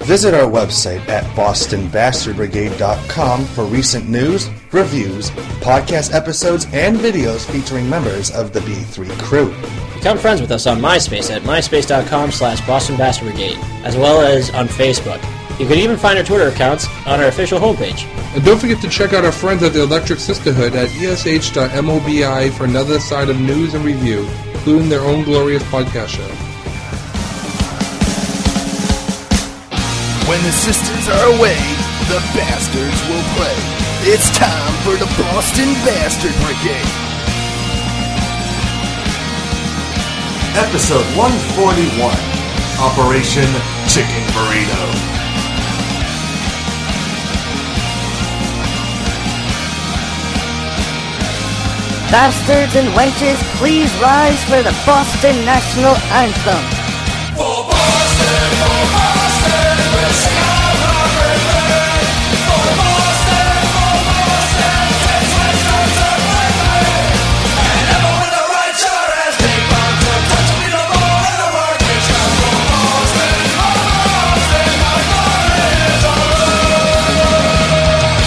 Visit our website at bostonbastardbrigade.com for recent news, reviews, podcast episodes, and videos featuring members of the B3 crew. Become friends with us on MySpace at myspace.com/BostonBastardBrigade, as well as on Facebook. You can even find our Twitter accounts on our official homepage. And don't forget to check out our friends at the Electric Sisterhood at esh.mobi for another side of news and review, including their own glorious podcast show. When the sisters are away, the bastards will play. It's time for the Boston Bastard Brigade. Episode 141, Operation Chicken Burrito. Bastards and wenches, please rise for the Boston National Anthem. For Boston, we'll sing our hallelujah. For Boston, takes Western's away. And never with the right shot as they bound to touch me no more in the market shop. For Boston, my glory is all.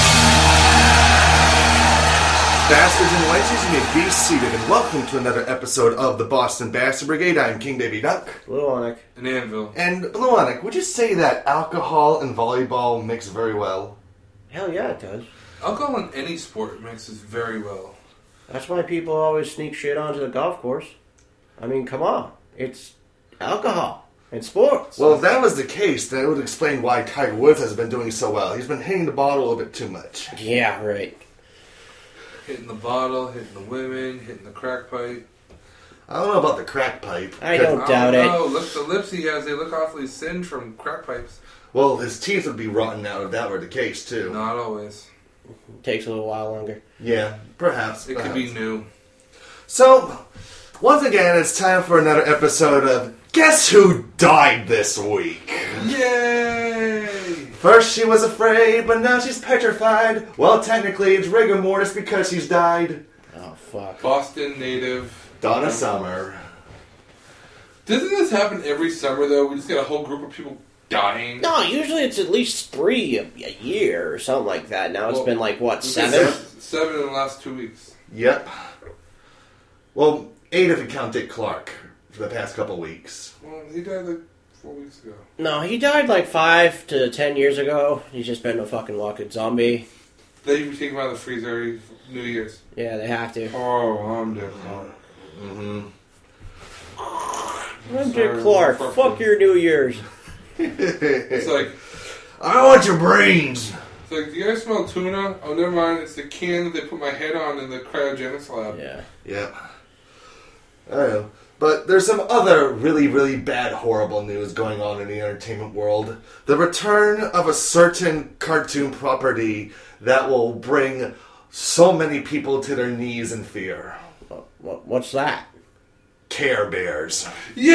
Bastards and wenches, you may be seated, and welcome to another episode of the Boston Bastard Brigade. I'm King Baby Duck. Luonic. An anvil. And Luonic, would you say that alcohol and volleyball mix very well? Hell yeah, it does. Alcohol in any sport mixes very well. That's why people always sneak shit onto the golf course. I mean, come on. It's alcohol and sports. Well, if that was the case, then it would explain why Tiger Woods has been doing so well. He's been hitting the bottle a little bit too much. Yeah, right. Hitting the bottle, hitting the women, hitting the crack pipe. I don't know about the crack pipe. I don't doubt it. Oh, look, the lips he has, they look awfully singed from crack pipes. Well, his teeth would be rotten out if that were the case, too. Not always. Takes a little while longer. Yeah, perhaps. It could be new. So, once again, it's time for another episode of Guess Who Died This Week? Yay! First she was afraid, but now she's petrified. Well, technically, it's rigor mortis because she's died. Oh, fuck. Boston native. Donna Summer. Doesn't this happen every summer, though? We just get a whole group of people dying. No, usually it's at least 3 a year or something like that. Now it's been like, what, 7? 7 in the last 2 weeks. Yep. Well, 8 if you count Dick Clark for the past couple weeks. Well, he died like 4 weeks ago. No, he died like 5 to 10 years ago. He's just been a fucking walking zombie. They even take him out of the freezer every New Year's. Yeah, they have to. Oh, I'm different. Mm-hmm. I'm Dick Clark. Fuck your New Year's. It's like, I want your brains. it's like, do you guys smell tuna? Oh, never mind. It's the can that they put my head on in the cryogenics lab. Yeah. Yep. I know. But there's some other really, really bad, horrible news going on in the entertainment world. The return of a certain cartoon property that will bring so many people to their knees in fear. What's that? Care Bears.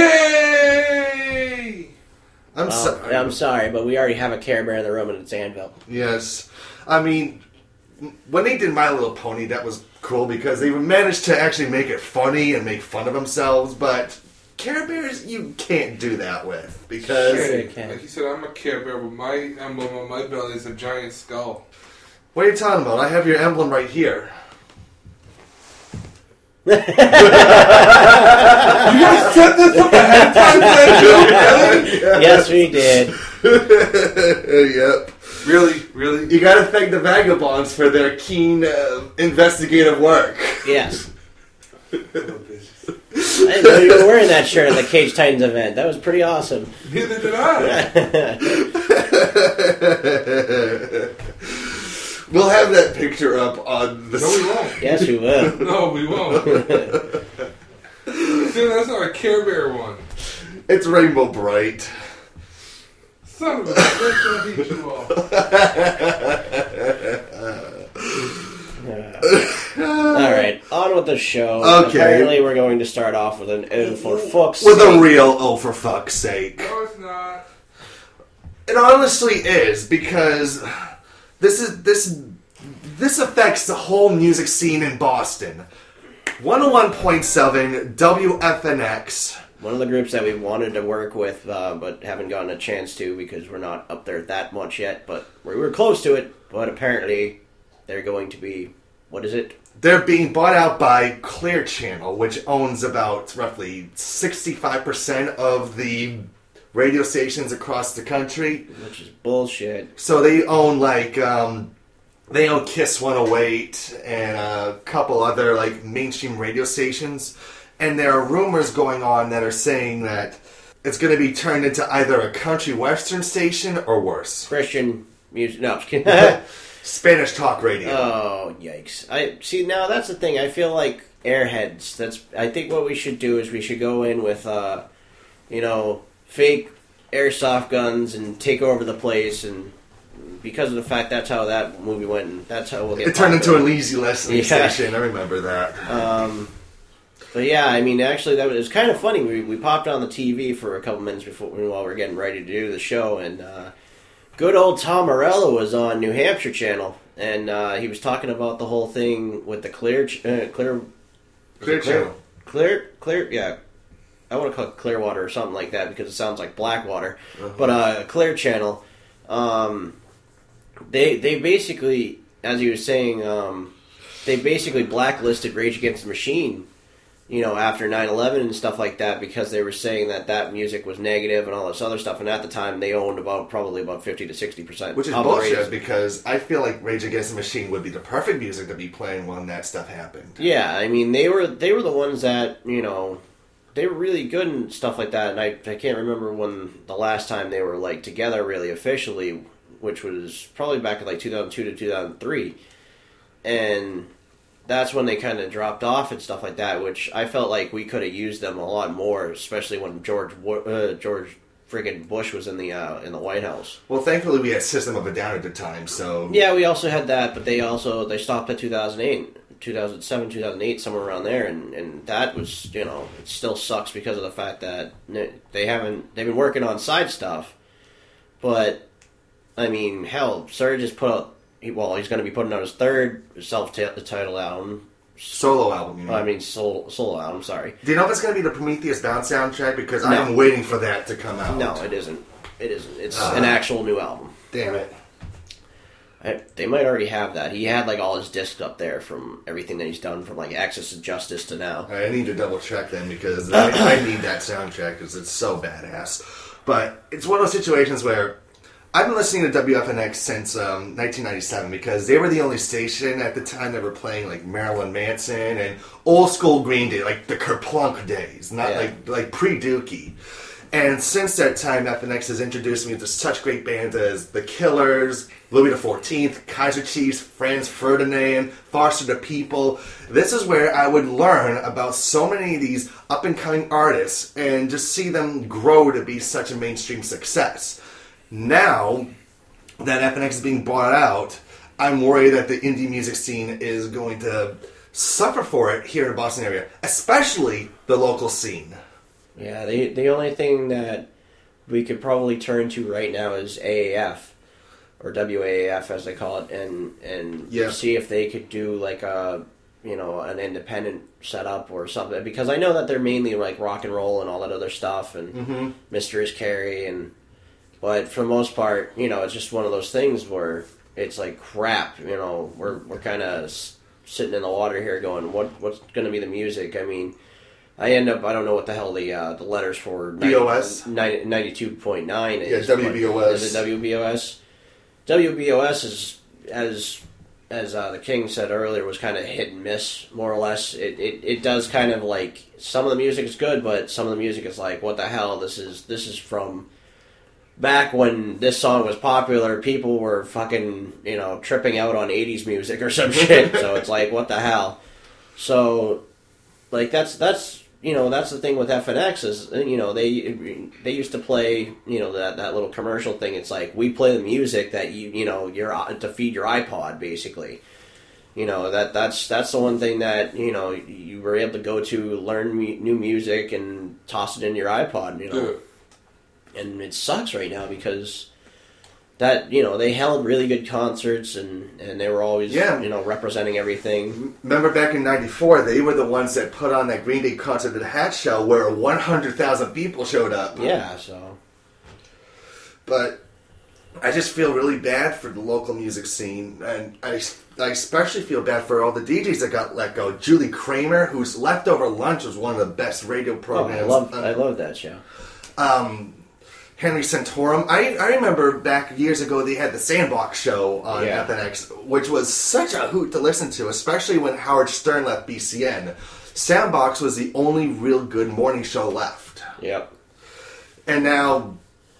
Yay! I'm sorry, but we already have a Care Bear in the room and it's Anvil. Yes. I mean, when they did My Little Pony, that was cool because they managed to actually make it funny and make fun of themselves, but Care Bears you can't do that with because... Sure they can. Like you said, I'm a Care Bear, but my emblem on my belly is a giant skull. What are you talking about? I have your emblem right here. You guys set this up ahead of time? Really? Yes, we did. Yep. Really? You gotta thank the Vagabonds for their keen investigative work. Yes. I didn't know you were wearing that shirt at the Cage Titans event. That was pretty awesome. Neither did I. We'll have that picture up on the... No, we won't. Yes, we will. No, we won't. See, that's not a Care Bear one. It's Rainbow Bright. Son of a bitch, I'll beat you all. Alright, on with the show. Okay. Apparently we're going to start off with an oh for fuck's With sake. a real oh for fuck's sake. No, it's not. It honestly is, because this affects the whole music scene in Boston. 101.7 WFNX One of the groups that we wanted to work with, but haven't gotten a chance to because we're not up there that much yet. But we were close to it. But apparently, they're going to be. What is it? They're being bought out by Clear Channel, which owns about roughly 65% of the radio stations across the country. Which is bullshit. So they own they own Kiss 108 and a couple other mainstream radio stations. And there are rumors going on that are saying that it's going to be turned into either a country western station or worse. Christian music. No, I'm just kidding. Spanish talk radio. Oh, yikes. I see, now that's the thing. I feel like Airheads. I think what we should do is we should go in with, fake airsoft guns and take over the place, and because of the fact that's how that movie went, and that's how we'll get it turned into popular. an easy listening station. I remember that. But yeah, I mean, actually, it was kind of funny. We popped on the TV for a couple minutes while we were getting ready to do the show, and good old Tom Morello was on New Hampshire Channel, and he was talking about the whole thing with the Clear Channel. Yeah. I want to call it Clearwater or something like that because it sounds like Blackwater. Uh-huh. But Clear Channel, they basically, as he was saying, they basically blacklisted Rage Against the Machine, after 9/11 and stuff like that because they were saying that music was negative and all this other stuff. And at the time, they owned probably about 50 to 60%. Which is bullshit because I feel like Rage Against the Machine would be the perfect music to be playing when that stuff happened. Yeah, I mean, they were the ones that, they were really good and stuff like that. And I can't remember when the last time they were together really officially, which was probably back in 2002 to 2003. And that's when they kind of dropped off and stuff like that, which I felt like we could have used them a lot more, especially when George friggin' Bush was in the White House. Well, thankfully we had System of a Down at the time, so... Yeah, we also had that, but they stopped at 2008, 2007, 2008, somewhere around there, and that was, it still sucks because of the fact that they've been working on side stuff, but, I mean, hell, Surge just put out, he's going to be putting out his third self-titled album. Solo album, you mean? I mean, solo album, sorry. Do you know if it's going to be the Prometheus Bound soundtrack? Because I'm waiting for that to come out. No, it isn't. It isn't. It's an actual new album. Damn it. They might already have that. He had all his discs up there from everything that he's done from Access to Justice to now. I need to double check then because I need that soundtrack because it's so badass. But it's one of those situations where I've been listening to WFNX since 1997 because they were the only station at the time that were playing Marilyn Manson and old school Green Day, the Kerplunk days, not like pre-Dookie. And since that time, FNX has introduced me to such great bands as The Killers, Louis XIV, Kaiser Chiefs, Franz Ferdinand, Foster the People. This is where I would learn about so many of these up-and-coming artists and just see them grow to be such a mainstream success. Now that FNX is being bought out, I'm worried that the indie music scene is going to suffer for it here in the Boston area, especially the local scene. Yeah, the only thing that we could probably turn to right now is AAF, or WAAF as they call it, and see if they could do an independent setup or something. Because I know that they're mainly rock and roll and all that other stuff, and Mr. Is Carry, but for the most part, it's just one of those things where it's crap. We're kind of sitting in the water here, going, what's going to be the music? I mean. I end up, I don't know what the hell the letters for BOS? 92.9 is. Yeah, WBOS. Is it WBOS? WBOS is, as the King said earlier, was kind of hit and miss, more or less. It does kind of some of the music is good, but some of the music is what the hell? This is from back when this song was popular. People were fucking, tripping out on 80s music or some shit. So it's what the hell? So, that's the thing with FNX is, they used to play, that little commercial thing. It's we play the music that you're to feed your iPod, basically. That's the one thing that, you were able to go to learn new music and toss it in your iPod, And it sucks right now because that, you know, they held really good concerts and they were always, Yeah. you know, representing everything. Remember back in '94, they were the ones that put on that Green Day concert at the Hat Show where 100,000 people showed up. Yeah, so. But I just feel really bad for the local music scene, and I especially feel bad for all the DJs that got let go. Julie Kramer, whose Leftover Lunch was one of the best radio Oh, programs. I love that show. Henry Santorum. I remember back years ago they had the Sandbox show on Yeah. FNX, which was such a hoot to listen to, especially when Howard Stern left BCN. Sandbox was the only real good morning show left. Yep. And now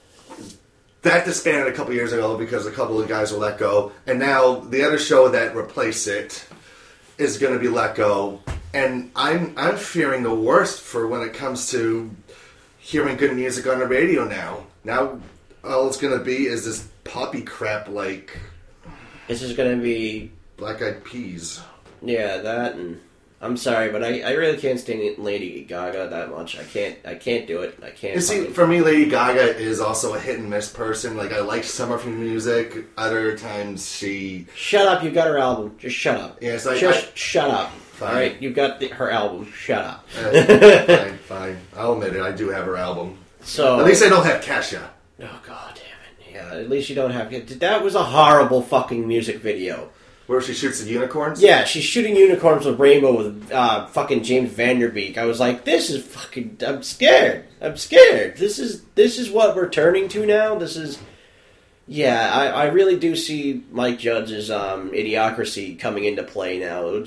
that disbanded a couple years ago because a couple of guys were let go. And now the other show that replaced it is going to be let go. And I'm fearing the worst for when it comes to hearing good music on the radio now. Now all it's going to be is this poppy crap like This is going to be, Black Eyed Peas. yeah, that, and I'm sorry, but I really can't stand Lady Gaga that much. I can't do it. I can't. You see, fucking- for me, Lady Gaga is also a hit and miss person. Like, I like some of her music. Other times she... Shut up, you got her album. Just shut up. Yeah, it's like, Just shut up. Fine. Alright, you've got her album. Shut up. Fine. I'll admit it. I do have her album. So, At least I don't have Kesha. oh god damn it. Yeah, at least you don't have... That was a horrible fucking music video. Where she shoots the unicorns? Yeah, she's shooting unicorns with rainbow with fucking James Vanderbeek. I was like, this is fucking... I'm scared. This is what we're turning to now? This is... Yeah, I really do see Mike Judge's Idiocracy coming into play now.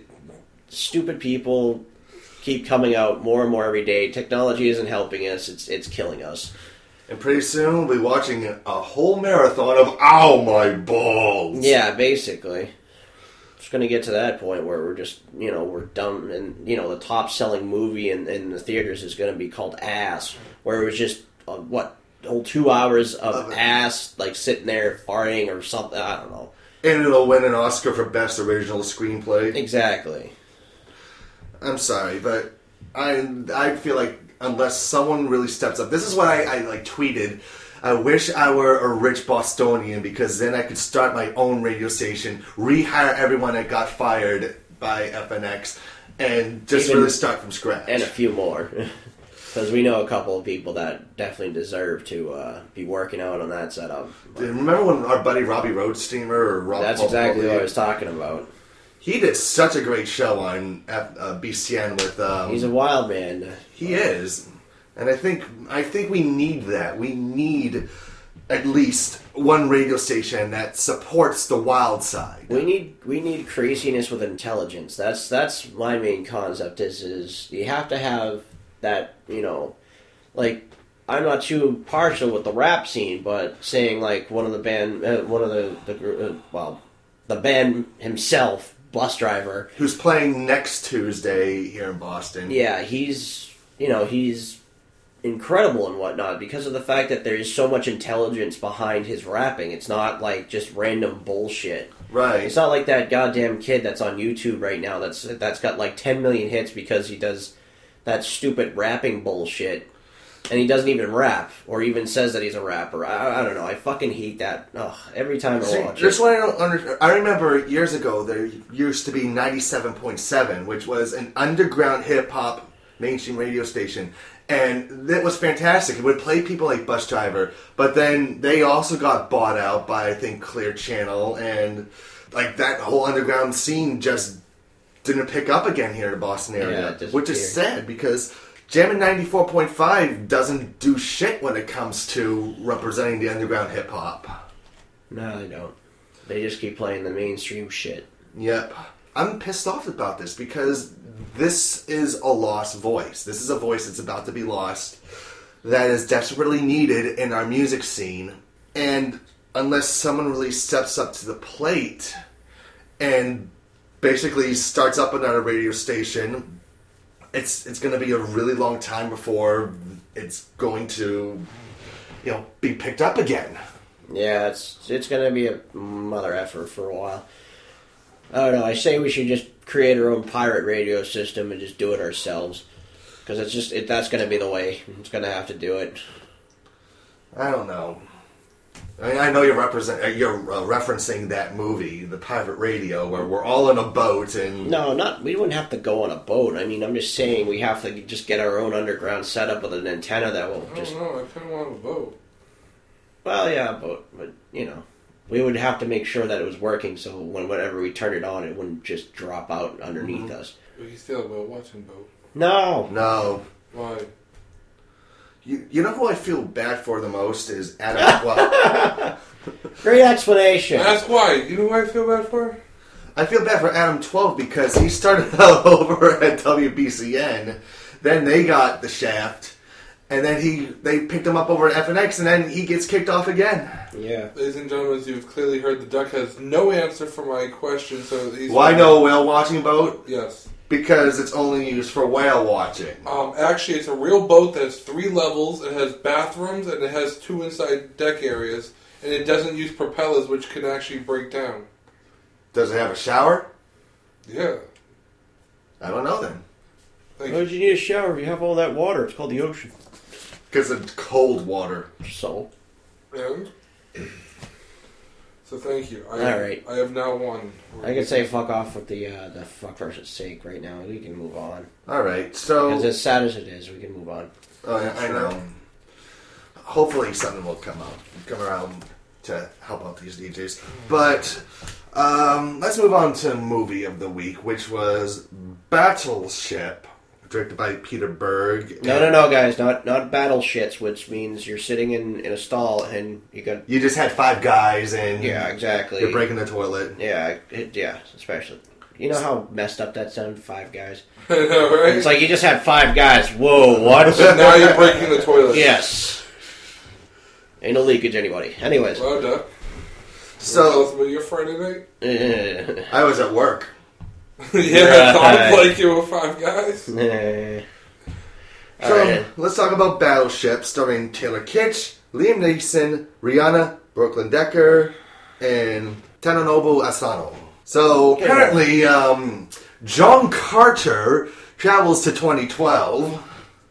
Stupid people keep coming out more and more every day. Technology isn't helping us. It's killing us. And pretty soon we'll be watching a whole marathon of Ow My Balls! Yeah, basically. It's going to get to that point where we're just, you know, we're done. And, you know, the top selling movie in the theaters is going to be called Ass, where it was just, the whole 2 hours of ass, like, sitting there farting or something. I don't know. And it'll win an Oscar for Best Original Screenplay. Exactly. I'm sorry, but I feel like unless someone really steps up, this is what I like tweeted. I wish I were a rich Bostonian because then I could start my own radio station, rehire everyone that got fired by FNX, and just really start from scratch. And a few more. Because we know a couple of people that definitely deserve to be working out on that setup. Remember when our buddy Robbie Roadsteamer or Rob That's Paul exactly Pauly, what I was talking about. He did such a great show on BCN with. He's a wild man. He is, and I think we need that. We need at least one radio station that supports the wild side. We need craziness with intelligence. That's my main concept. Is you have to have that, you know, like, I'm not too partial with the rap scene, but saying like one of the band, the band himself, Bus Driver, Who's playing next Tuesday here in Boston. yeah, he's incredible and whatnot because of the fact that there's so much intelligence behind his rapping. It's not like just random bullshit. Right. It's not like that goddamn kid that's on YouTube right now that's got like 10 million hits because he does that stupid rapping bullshit. And he doesn't even rap, or even says that he's a rapper. I don't know. I fucking hate that. Ugh, every time I watch That's it. what I don't understand. I remember years ago there used to be 97.7, which was an underground hip-hop mainstream radio station. And that was fantastic. It would play people like Bus Driver, but then they also got bought out by, I think, Clear Channel, and like that whole underground scene just didn't pick up again here in the Boston area, Yeah, which is sad because Jammin' 94.5 doesn't do shit when it comes to representing the underground hip-hop. No, they don't. They just keep playing the mainstream shit. Yep. I'm pissed off about this because this is a lost voice. This is a voice that's about to be lost that is desperately needed in our music scene. And unless someone really steps up to the plate and basically starts up another radio station, it's going to be a really long time before it's going to, be picked up again. Yeah, it's going to be a mother effort for a while. I don't know. I say we should just create our own pirate radio system and just do it ourselves. Because that's going to be the way. It's going to have to do it. I don't know. I know you're referencing that movie, The Pirate Radio, where we're all in a boat and... No, we wouldn't have to go on a boat. I mean, I'm just saying we have to just get our own underground setup with an antenna that will just... I don't know, I kind of want a boat. Well, yeah, but, you know, we would have to make sure that it was working so whenever we turned it on, it wouldn't just drop out underneath us. We can still have a watching boat. No. Why? You know who I feel bad for the most is Adam. Well, great explanation. Ask why. You know who I feel bad for? I feel bad for Adam 12 because he started out over at WBCN, then they got the shaft, and then they picked him up over at FNX, and then he gets kicked off again. Yeah. Ladies and gentlemen, as you've clearly heard, the Duck has no answer for my question, so he's... Why no whale watching boat? Yes. Because it's only used for whale watching. Actually, it's a real boat that has 3 levels, it has bathrooms, and it has 2 inside deck areas, and it doesn't use propellers, which can actually break down. Does it have a shower? Yeah. I don't know then. Why would you need a shower if you have all that water? It's called the ocean. Because it's cold water. So? And? So thank you. Alright. I have now won. I could say fuck off with the fuck versus sake right now. We can move on. Alright, so... Because as sad as it is, we can move on. Oh, yeah, I know. Hopefully something will come around to help out these DJs. But, let's move on to movie of the week, which was Battleship, directed by Peter Berg. No, guys, not battleships, which means you're sitting in a stall and you just had 5 guys and yeah, exactly. You're breaking the toilet. Yeah, especially. You know how messed up that sounded? 5 guys. I know, right? It's like you just had 5 guys. Whoa, what? Now you're breaking the toilet. Yes. Ain't no leakage, anybody. Anyways. Well, Duck. So, tell us about your Friday night? I was at work. Yeah, it sounds like you were 5 guys. So, let's talk about Battleship, starring Taylor Kitsch, Liam Neeson, Rihanna, Brooklyn Decker, and Tanonobu Asano. So, apparently, John Carter travels to 2012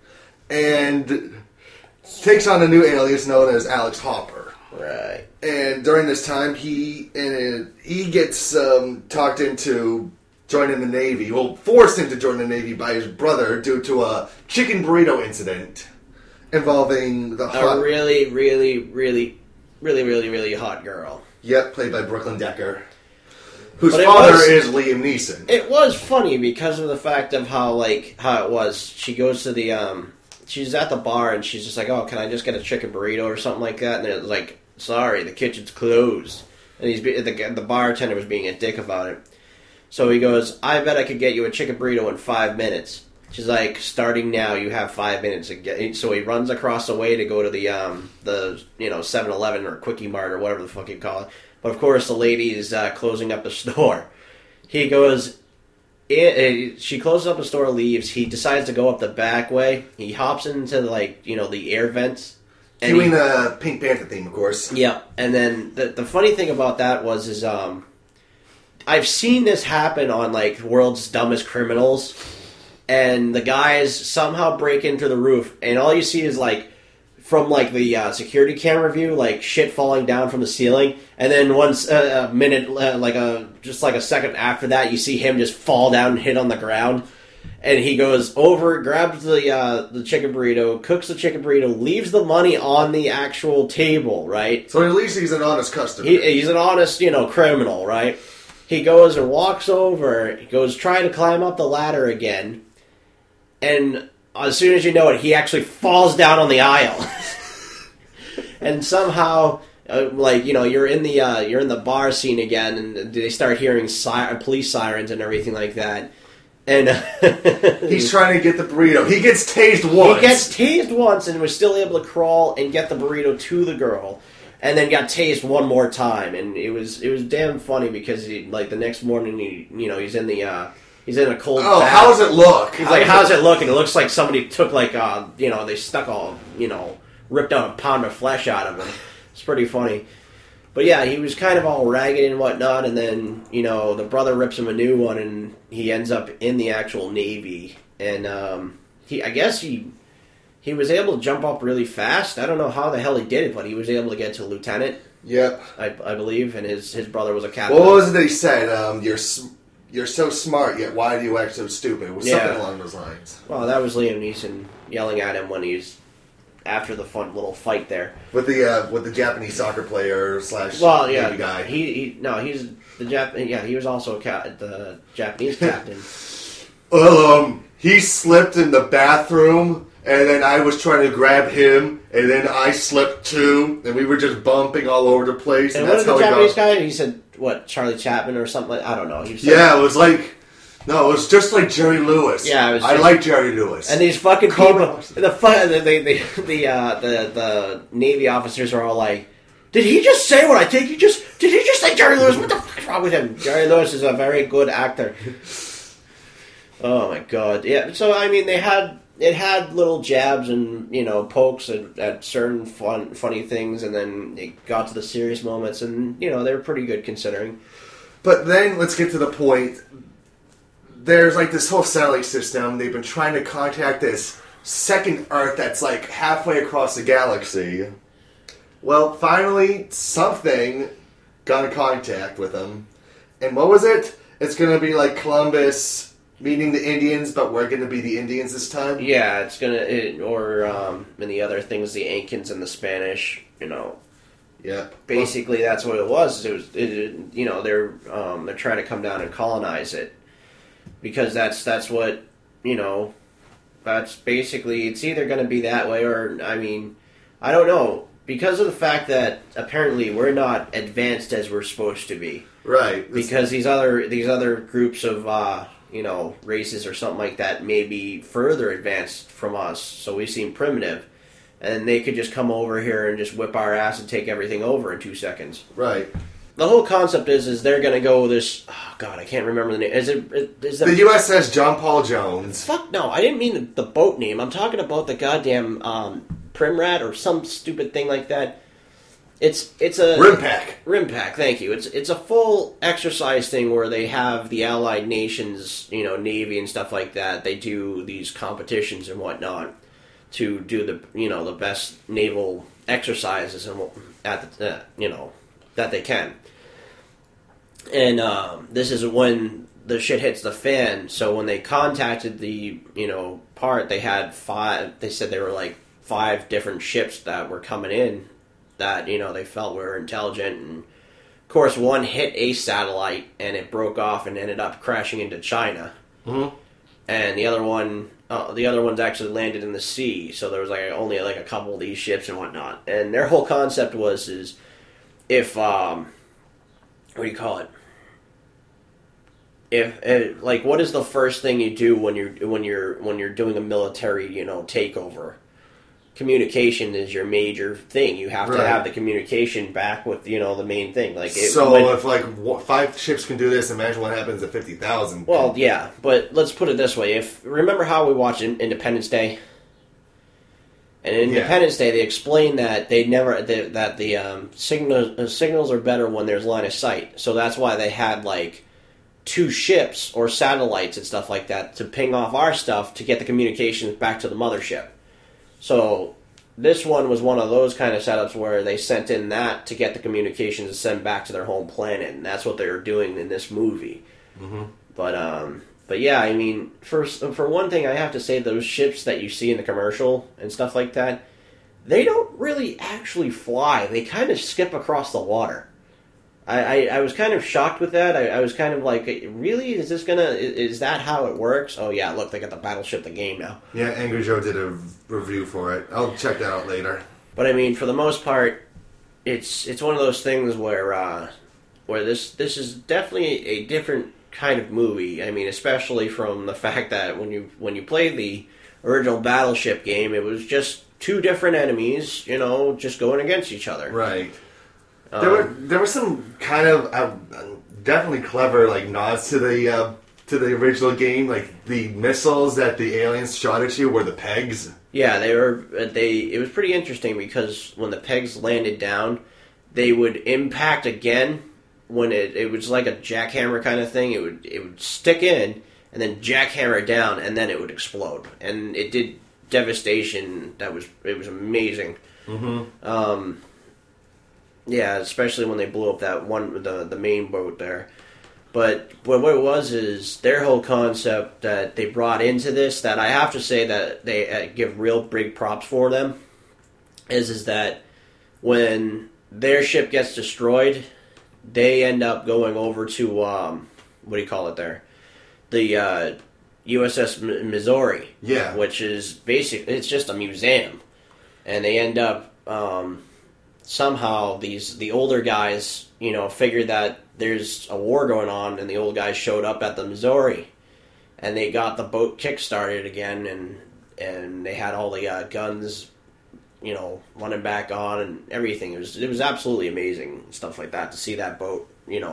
and takes on a new alias known as Alex Hopper. Right. And during this time, he gets talked into joining the Navy. Well, forced into join the Navy by his brother due to a chicken burrito incident involving the hot... A really, really, really, really, really, really hot girl. Yep, played by Brooklyn Decker. Whose But father is Liam Neeson. It was funny because of the fact of how it was. She goes to the, she's at the bar and she's just like, oh, can I just get a chicken burrito or something like that? And it was like, sorry, the kitchen's closed. And the bartender was being a dick about it. So he goes, I bet I could get you a chicken burrito in 5 minutes. She's like, starting now, you have 5 minutes. So he runs across the way to go to the 7-Eleven or Quickie Mart or whatever the fuck you call it. But of course, the lady is closing up the store. He goes, she closes up the store, leaves. He decides to go up the back way. He hops into the air vents. Doing the Pink Panther theme, of course. Yeah, and then the funny thing about that is I've seen this happen on World's Dumbest Criminals, and the guys somehow break into the roof, and all you see is from the security camera view, shit falling down from the ceiling, and then once a minute, just a second after that, you see him just fall down and hit on the ground, and he goes over, grabs the chicken burrito, cooks the chicken burrito, leaves the money on the actual table, right? So at least he's an honest customer. He's an honest, criminal, right? He goes and walks over, he goes trying to climb up the ladder again, and as soon as you know it, he actually falls down on the aisle. And somehow, you're in the bar scene again, and they start hearing police sirens and everything like that. And he's trying to get the burrito. He gets tased once. And was still able to crawl and get the burrito to the girl. And then got tased one more time, and it was damn funny because the next morning he's in a cold bath. How does it look? He's like, how's it look? And it looks like somebody took they stuck ripped out a pound of flesh out of him. It's pretty funny. But yeah, he was kind of all ragged and whatnot, and then the brother rips him a new one, and he ends up in the actual Navy, and he he was able to jump up really fast. I don't know how the hell he did it, but he was able to get to lieutenant. Yep. I believe, and his brother was a captain. What was it that he said? You're so smart, yet why do you act so stupid? It was something along those lines. Well, that was Liam Neeson yelling at him when he's after the fun little fight there with the Japanese soccer player slash Navy guy. He's the Japanese. Yeah, he was also the Japanese captain. Well, he slipped in the bathroom, and then I was trying to grab him, and then I slipped too, and we were just bumping all over the place. And that's what how did the Japanese got... guy? He said, "What, Charlie Chaplin or something?" I don't know. He said, yeah, it was like. No, it was just like Jerry Lewis. Yeah, I like Jerry Lewis. And these fucking people, the Navy officers are all like, "Did he just say what I think? Did he just say Jerry Lewis? What the fuck is wrong with him?" Jerry Lewis is a very good actor. Oh my god, yeah. So I mean, it had little jabs and pokes at certain funny things, and then it got to the serious moments, and they were pretty good considering. But then let's get to the point. There's like this whole satellite system. They've been trying to contact this second Earth that's like halfway across the galaxy. Well, finally, something got in contact with them. And what was it? It's going to be like Columbus meeting the Indians, but we're going to be the Indians this time? Yeah, it's going to... and the other things, the Incans and the Spanish, Yeah. Basically, that's what it was. They're trying to come down and colonize it. Because that's what, that's basically, it's either going to be that way or, I mean, I don't know. Because of the fact that apparently we're not advanced as we're supposed to be. Right. Because these other groups of, races or something like that may be further advanced from us. So we seem primitive. And they could just come over here and just whip our ass and take everything over in 2 seconds. Right. The whole concept is they're going to go this... Oh, God, I can't remember the name. Is the USS John Paul Jones. Fuck no, I didn't mean the boat name. I'm talking about the goddamn Primrad or some stupid thing like that. It's a... RIMPAC, thank you. It's a full exercise thing where they have the allied nations, Navy and stuff like that. They do these competitions and whatnot to do the best naval exercises and that they can. And this is when the shit hits the fan. So when they contacted the part, they had 5. They said there were like 5 different ships that were coming in that they felt were intelligent. And of course, one hit a satellite and it broke off and ended up crashing into China. Mm-hmm. And the other ones actually landed in the sea. So there was only a couple of these ships and whatnot. And their whole concept is if what do you call it? If what is the first thing you do when you're doing a military takeover? Communication is your major thing. You have to have the communication back with the main thing. If 5 ships can do this, imagine what happens at 50,000. Well, yeah, but let's put it this way: remember how we watched Independence Day? And in Independence Day, they explained that the signals are better when there's line of sight. So that's why they had 2 ships or satellites and stuff like that to ping off our stuff to get the communications back to the mothership. So this one was one of those kind of setups where they sent in that to get the communications to send back to their home planet, and that's what they were doing in this movie. Mm-hmm. But yeah, I mean, for one thing, I have to say those ships that you see in the commercial and stuff like that, they don't really actually fly. They kind of skip across the water. I was kind of shocked with that. I was kind of like, really? Is that how it works? Oh yeah, look, they got the Battleship the game now. Yeah, Angry Joe did a review for it. I'll check that out later. But I mean, for the most part, it's one of those things where this is definitely a different kind of movie. I mean, especially from the fact that when you play the original Battleship game, it was just 2 different enemies, just going against each other. Right. There were some kind of definitely clever nods to the original game, like the missiles that the aliens shot at you were the pegs. Yeah, it was pretty interesting because when the pegs landed down, they would impact again when it was like a jackhammer kind of thing. It would stick in and then jackhammer it down and then it would explode. And it did devastation it was amazing. Yeah, especially when they blew up that one the main boat there. But what it was is their whole concept that they brought into this, that I have to say that they give real big props for them, is that when their ship gets destroyed, they end up going over to what do you call it there, the USS Missouri, which is basically it's just a museum, and they end up somehow the older guys figured that there's a war going on, and the old guys showed up at the Missouri, and they got the boat kick-started again, and they had all the guns, running back on and everything. It was absolutely amazing, stuff like that, to see that boat,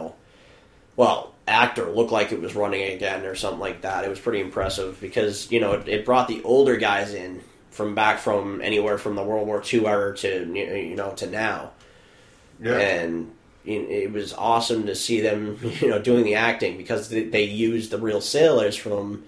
actor look like it was running again or something like that. It was pretty impressive because, it brought the older guys in from anywhere from the World War II era to now. Yeah. And it was awesome to see them, doing the acting because they used the real sailors from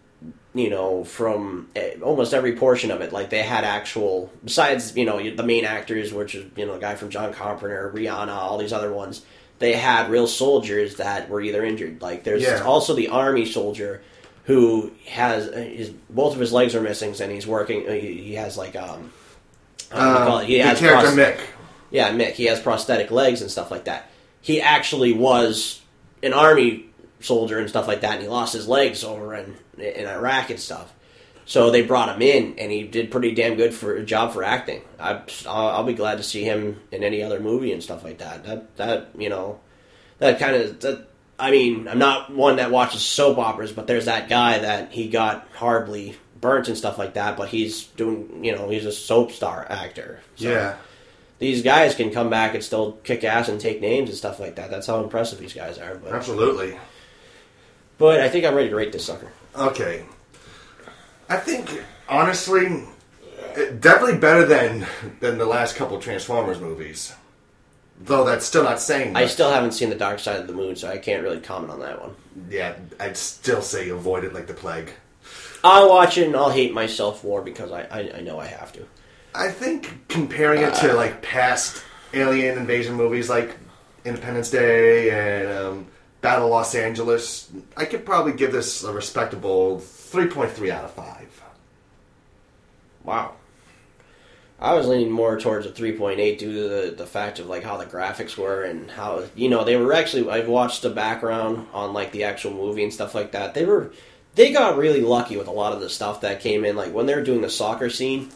almost every portion of it. Like they had actual, besides, the main actors, which is, the guy from John Carpenter, Rihanna, all these other ones, they had real soldiers that were either injured. Like there's also the army soldier who has both of his legs are missing, and he's working. He has like he has character Mick. Yeah, Mick. He has prosthetic legs and stuff like that. He actually was an army soldier and stuff like that, and he lost his legs over in Iraq and stuff. So they brought him in, and he did pretty damn good for a job for acting. I'll be glad to see him in any other movie and stuff like that. I mean, I'm not one that watches soap operas, but there's that guy that he got horribly burnt and stuff like that, but he's doing, he's a soap star actor. So yeah. These guys can come back and still kick ass and take names and stuff like that. That's how impressive these guys are. But, absolutely. But I think I'm ready to rate this sucker. Okay. I think, honestly, definitely better than the last couple Transformers movies. Though that's still not saying much. I still haven't seen The Dark Side of the Moon, so I can't really comment on that one. Yeah, I'd still say avoid it like the plague. I'll watch it and I'll hate myself more because I know I have to. I think comparing it to like past alien invasion movies like Independence Day and Battle of Los Angeles, I could probably give this a respectable 3.3 out of 5. Wow. I was leaning more towards a 3.8 due to the fact of like how the graphics were and how they were actually. I've watched the background on like the actual movie and stuff like that. They got really lucky with a lot of the stuff that came in. Like when they were doing the soccer scene,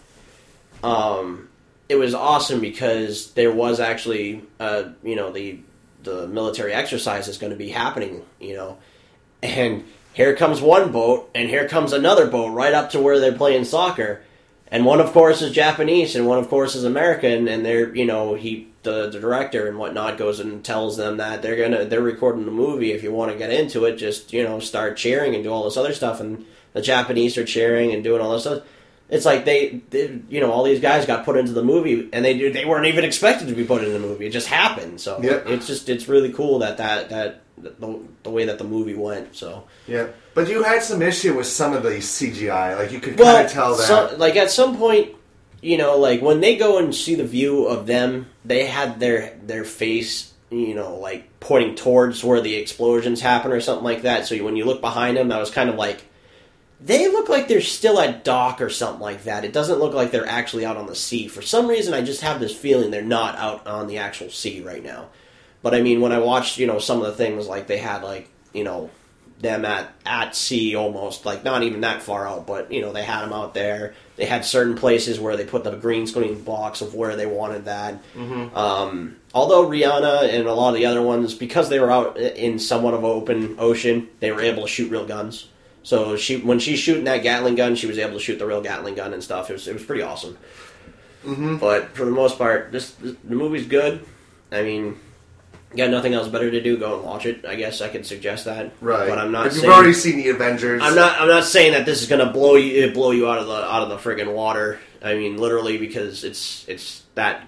it was awesome because there was actually the military exercise is going to be happening, and here comes one boat and here comes another boat right up to where they're playing soccer. And one, of course, is Japanese, and one, of course, is American. And they're, the director and whatnot goes and tells them that they're recording the movie. If you want to get into it, just start cheering and do all this other stuff. And the Japanese are cheering and doing all this stuff. It's like they all these guys got put into the movie, and they weren't even expected to be put in the movie. It just happened. So it's really cool that the way that the movie went. So yeah. But you had some issue with some of the CGI. Like, you could kind of tell that. Like, at some point, like, when they go and see the view of them, they had their face, like, pointing towards where the explosions happen or something like that. So when you look behind them, that was kind of like, they look like they're still at dock or something like that. It doesn't look like they're actually out on the sea. For some reason, I just have this feeling they're not out on the actual sea right now. But, I mean, when I watched, some of the things, like, they had, like, them at sea almost, like not even that far out, but they had them out there. They had certain places where they put the green screen blocks of where they wanted that. Mm-hmm. Although Rihanna and a lot of the other ones, because they were out in somewhat of an open ocean, they were able to shoot real guns. So when she's shooting that Gatling gun, she was able to shoot the real Gatling gun and stuff. It was pretty awesome. Mm-hmm. But for the most part, the movie's good. I mean, you got nothing else better to do, go and watch it. I guess I could suggest that. Right. But I'm not if you've already seen the Avengers. I'm not saying that this is going to blow you out of the friggin' water. I mean, literally, because it's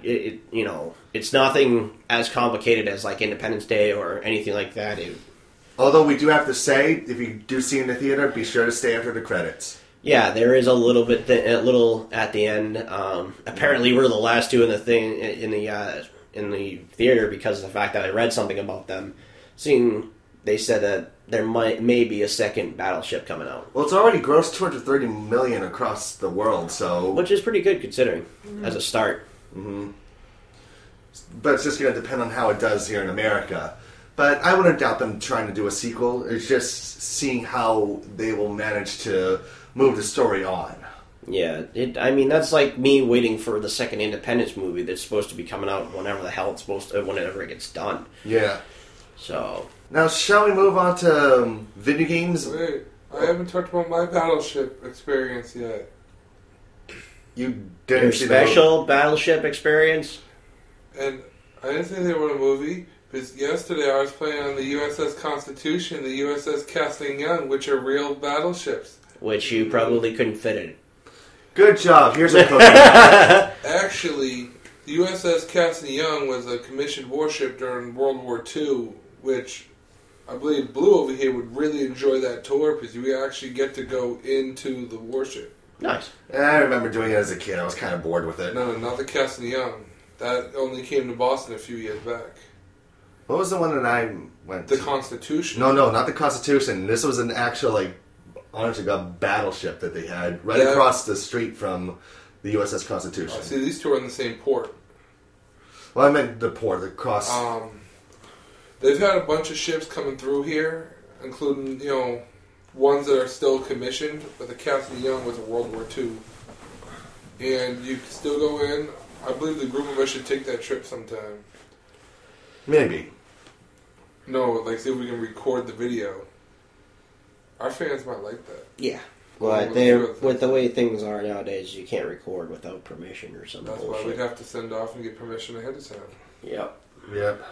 nothing as complicated as like Independence Day or anything like that. Although we do have to say, if you do see it in the theater, be sure to stay after the credits. Yeah, there is a little bit, a little at the end. Apparently, we're the last two in the thing in the theater because of the fact that I read something about them. They said that there may be a second Battleship coming out, Well, it's already grossed $230 million across the world, so... which is pretty good considering as a start. But it's just going to depend on how it does here in America. But I wouldn't doubt them trying to do a sequel. It's just seeing how they will manage to move the story on. Yeah, I mean that's like me waiting for the second Independence movie that's supposed to be coming out whenever the hell it's supposed to, whenever it gets done. Yeah. So Now, shall we move on to video games? Wait, I haven't talked about my Battleship experience yet. You didn't your see special Battleship experience. And I didn't say they were a movie, because yesterday I was playing on the USS Constitution, the USS Casting Young, which are real battleships. Which you probably couldn't fit in. Good job. Here's a cookie. Actually, the USS Casting Young was a commissioned warship during World War II, which I believe Blue over here would really enjoy that tour, because you actually get to go into the warship. Nice. I remember doing it as a kid. I was kind of bored with it. No, not the Casting Young. That only came to Boston a few years back. What was the one that I went The to? Constitution. No, not the Constitution. This was an actual, honestly, battleship that they had right Yeah. across the street from the USS Constitution. See, these two are in the same port. Well, I meant the port, across. They've had a bunch of ships coming through here, including, ones that are still commissioned, but the Casting Young was a World War II. And you can still go in. I believe the group of us should take that trip sometime. Maybe. No, see if we can record the video. Our fans might like that. Yeah. Well, But with the way things are nowadays, you can't record without permission or something. That's why we'd have to send off and get permission ahead of time. Yep. Yep.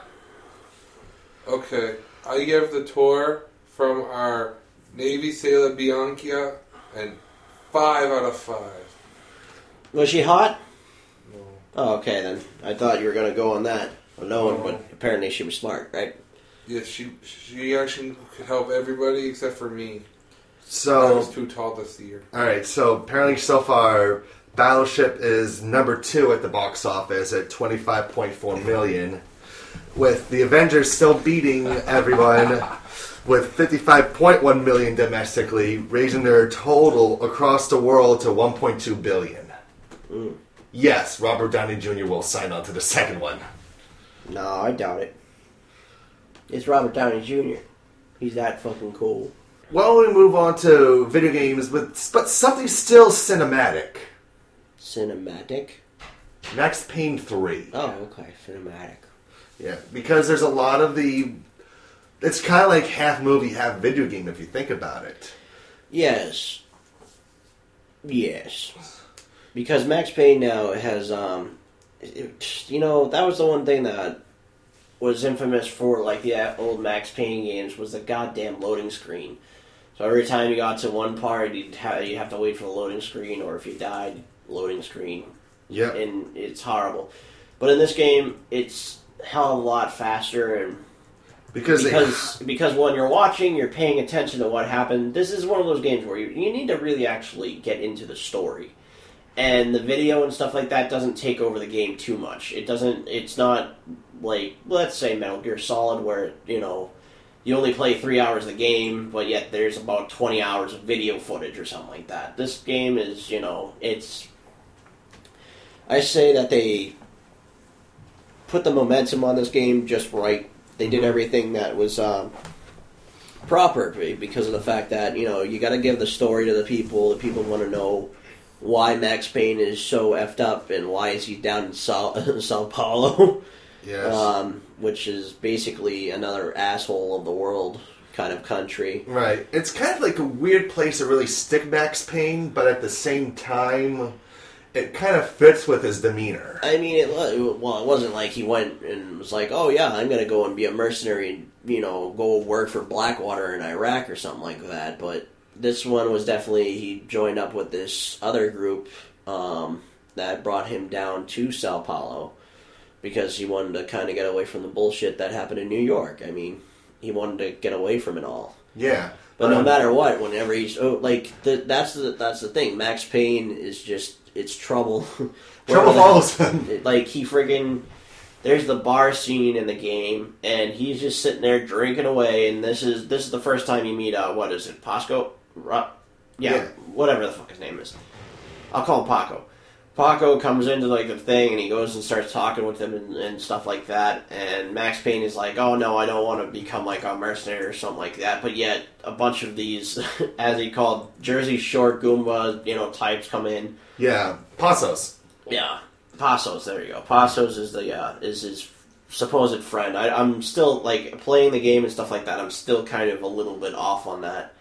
Okay, I give the tour from our Navy sailor Bianca and 5 out of 5. Was she hot? No. Oh, okay then. I thought you were going to go on that alone, but apparently she was smart, right? Yes, she actually could help everybody except for me. I So, was too tall this year. alright, so apparently so far, Battleship is number 2 at the box office at $25.4 million, with the Avengers still beating everyone with $55.1 million domestically, raising their total across the world to $1.2 billion. Yes, Robert Downey Jr. will sign on to the second one. No, I doubt it. It's Robert Downey Jr. He's that fucking cool. Well, we move on to video games, but something still cinematic. Cinematic? Max Payne 3. Oh, okay. Cinematic. Yeah, because there's a lot of the... It's kind of like half movie, half video game if you think about it. Yes. Yes. Because Max Payne now has, that was the one thing that was infamous for, the old Max Payne games, was the goddamn loading screen. So every time you got to one part, you'd have to wait for the loading screen, or if you died, loading screen. Yep. And it's horrible. But in this game, it's a hell of a lot faster, and because when you're watching, you're paying attention to what happened. This is one of those games where you need to really actually get into the story. And the video and stuff like that doesn't take over the game too much. It's not like, let's say Metal Gear Solid, where, you only play 3 hours of the game, but yet there's about 20 hours of video footage or something like that. This game is, I say that they put the momentum on this game just right. They did everything that was proper, because of the fact that, you got to give the story to the people. The people want to know why Max Payne is so effed up and why is he down in Sao Paulo. Yes. Which is basically another asshole of the world kind of country. Right. It's kind of like a weird place to really stick Max Payne, but at the same time, it kind of fits with his demeanor. I mean, it wasn't like he went and was like, oh yeah, I'm going to go and be a mercenary and, go work for Blackwater in Iraq or something like that. But this one was definitely, he joined up with this other group that brought him down to Sao Paulo because he wanted to kind of get away from the bullshit that happened in New York. I mean, he wanted to get away from it all. Yeah. But no matter what, whenever he's that's the thing. Max Payne is just it's trouble. Trouble follows him. Like he friggin' there's the bar scene in the game, and he's just sitting there drinking away. And this is the first time you meet what is it, Pasco? Yeah, whatever the fuck his name is. I'll call him Paco. Paco comes into like the thing, and he goes and starts talking with him and stuff like that. And Max Payne is like, "Oh no, I don't want to become like a mercenary or something like that." But yet, a bunch of these, as he called Jersey Shore Goomba, types come in. Yeah, Passos. Yeah, Passos. There you go. Passos is is his supposed friend. I'm still like playing the game and stuff like that. I'm still kind of a little bit off on that,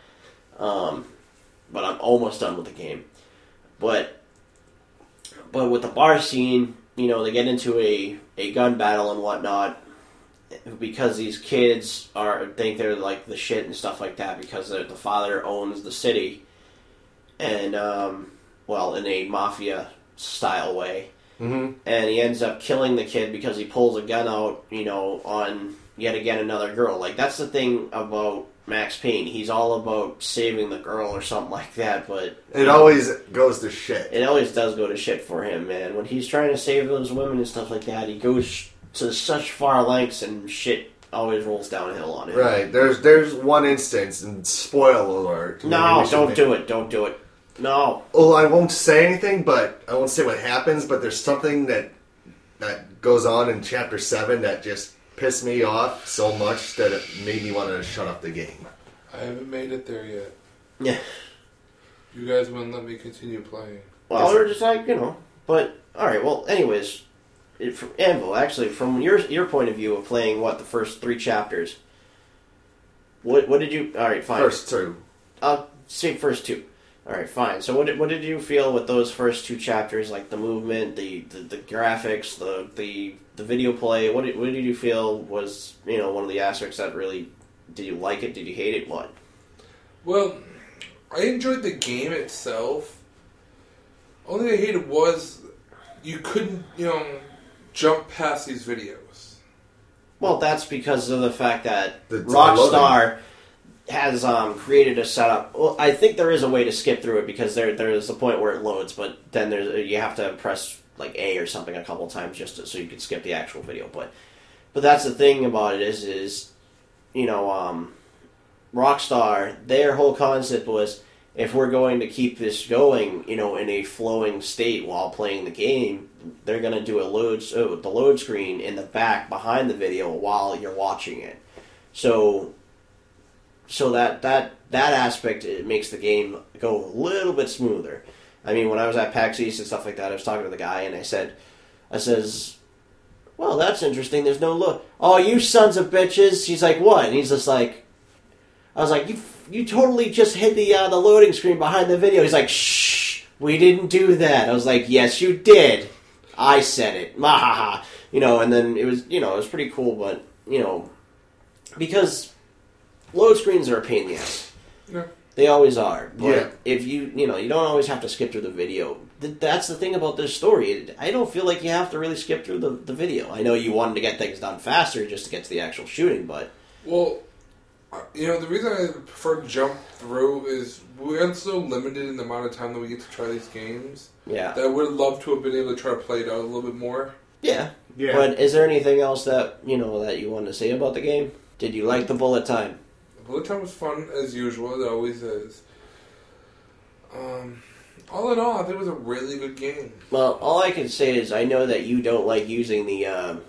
but I'm almost done with the game. But with the bar scene, they get into a gun battle and whatnot because these kids think they're like the shit and stuff like that because the father owns the city and in a mafia style way. Mm-hmm. And he ends up killing the kid because he pulls a gun out, on yet again another girl. Like that's the thing about Max Payne. He's all about saving the girl or something like that, but it always goes to shit. It always does go to shit for him, man. When he's trying to save those women and stuff like that, he goes to such far lengths and shit always rolls downhill on him. Right. There's one instance, and spoiler alert. No, don't do it. Don't do it. No. Well, I won't say anything, but I won't say what happens, but there's something that goes on in Chapter 7 that just pissed me off so much that it made me want to shut up the game. I haven't made it there yet. Yeah. You guys wouldn't let me continue playing. Well, we're just like, but, alright, well, anyways, Anvil, actually, from your point of view of playing, the first 3 chapters, what did you, alright, fine. First 2. I'll say first 2. Alright, fine. So what did you feel with those first 2 chapters, like the movement, the graphics, the video play? What did you feel was, one of the aspects that really, did you like it? Did you hate it? What? Well, I enjoyed the game itself. Only thing I hated was you couldn't, jump past these videos. Well, that's because of the fact that It's Rockstar has created a setup. Well, I think there is a way to skip through it because there's a point where it loads, but then you have to press like A or something a couple times so you can skip the actual video. But that's the thing about it is Rockstar, their whole concept was if we're going to keep this going, in a flowing state while playing the game, they're going to do the load screen in the back behind the video while you're watching it. So that aspect, it makes the game go a little bit smoother. I mean, when I was at PAX East and stuff like that, I was talking to the guy and I says, well, that's interesting. There's no load. Oh, you sons of bitches. He's like, what? And he's just like, I was like, you totally just hit the loading screen behind the video. He's like, shh, we didn't do that. I was like, yes, you did. I said it. Mahaha. And then it was, it was pretty cool, but, because load screens are a pain in the ass. Yeah. They always are. But yeah. If you don't always have to skip through the video. That's the thing about this story. I don't feel like you have to really skip through the video. I know you wanted to get things done faster just to get to the actual shooting, but... Well, the reason I prefer to jump through is we're so limited in the amount of time that we get to try these games. Yeah. That I would love to have been able to try to play it out a little bit more. Yeah. Yeah. But is there anything else that, that you wanted to say about the game? Did you like the bullet time? Bullet time was fun, as usual. It always is. All in all, I think it was a really good game. Well, all I can say is I know that you don't like using the,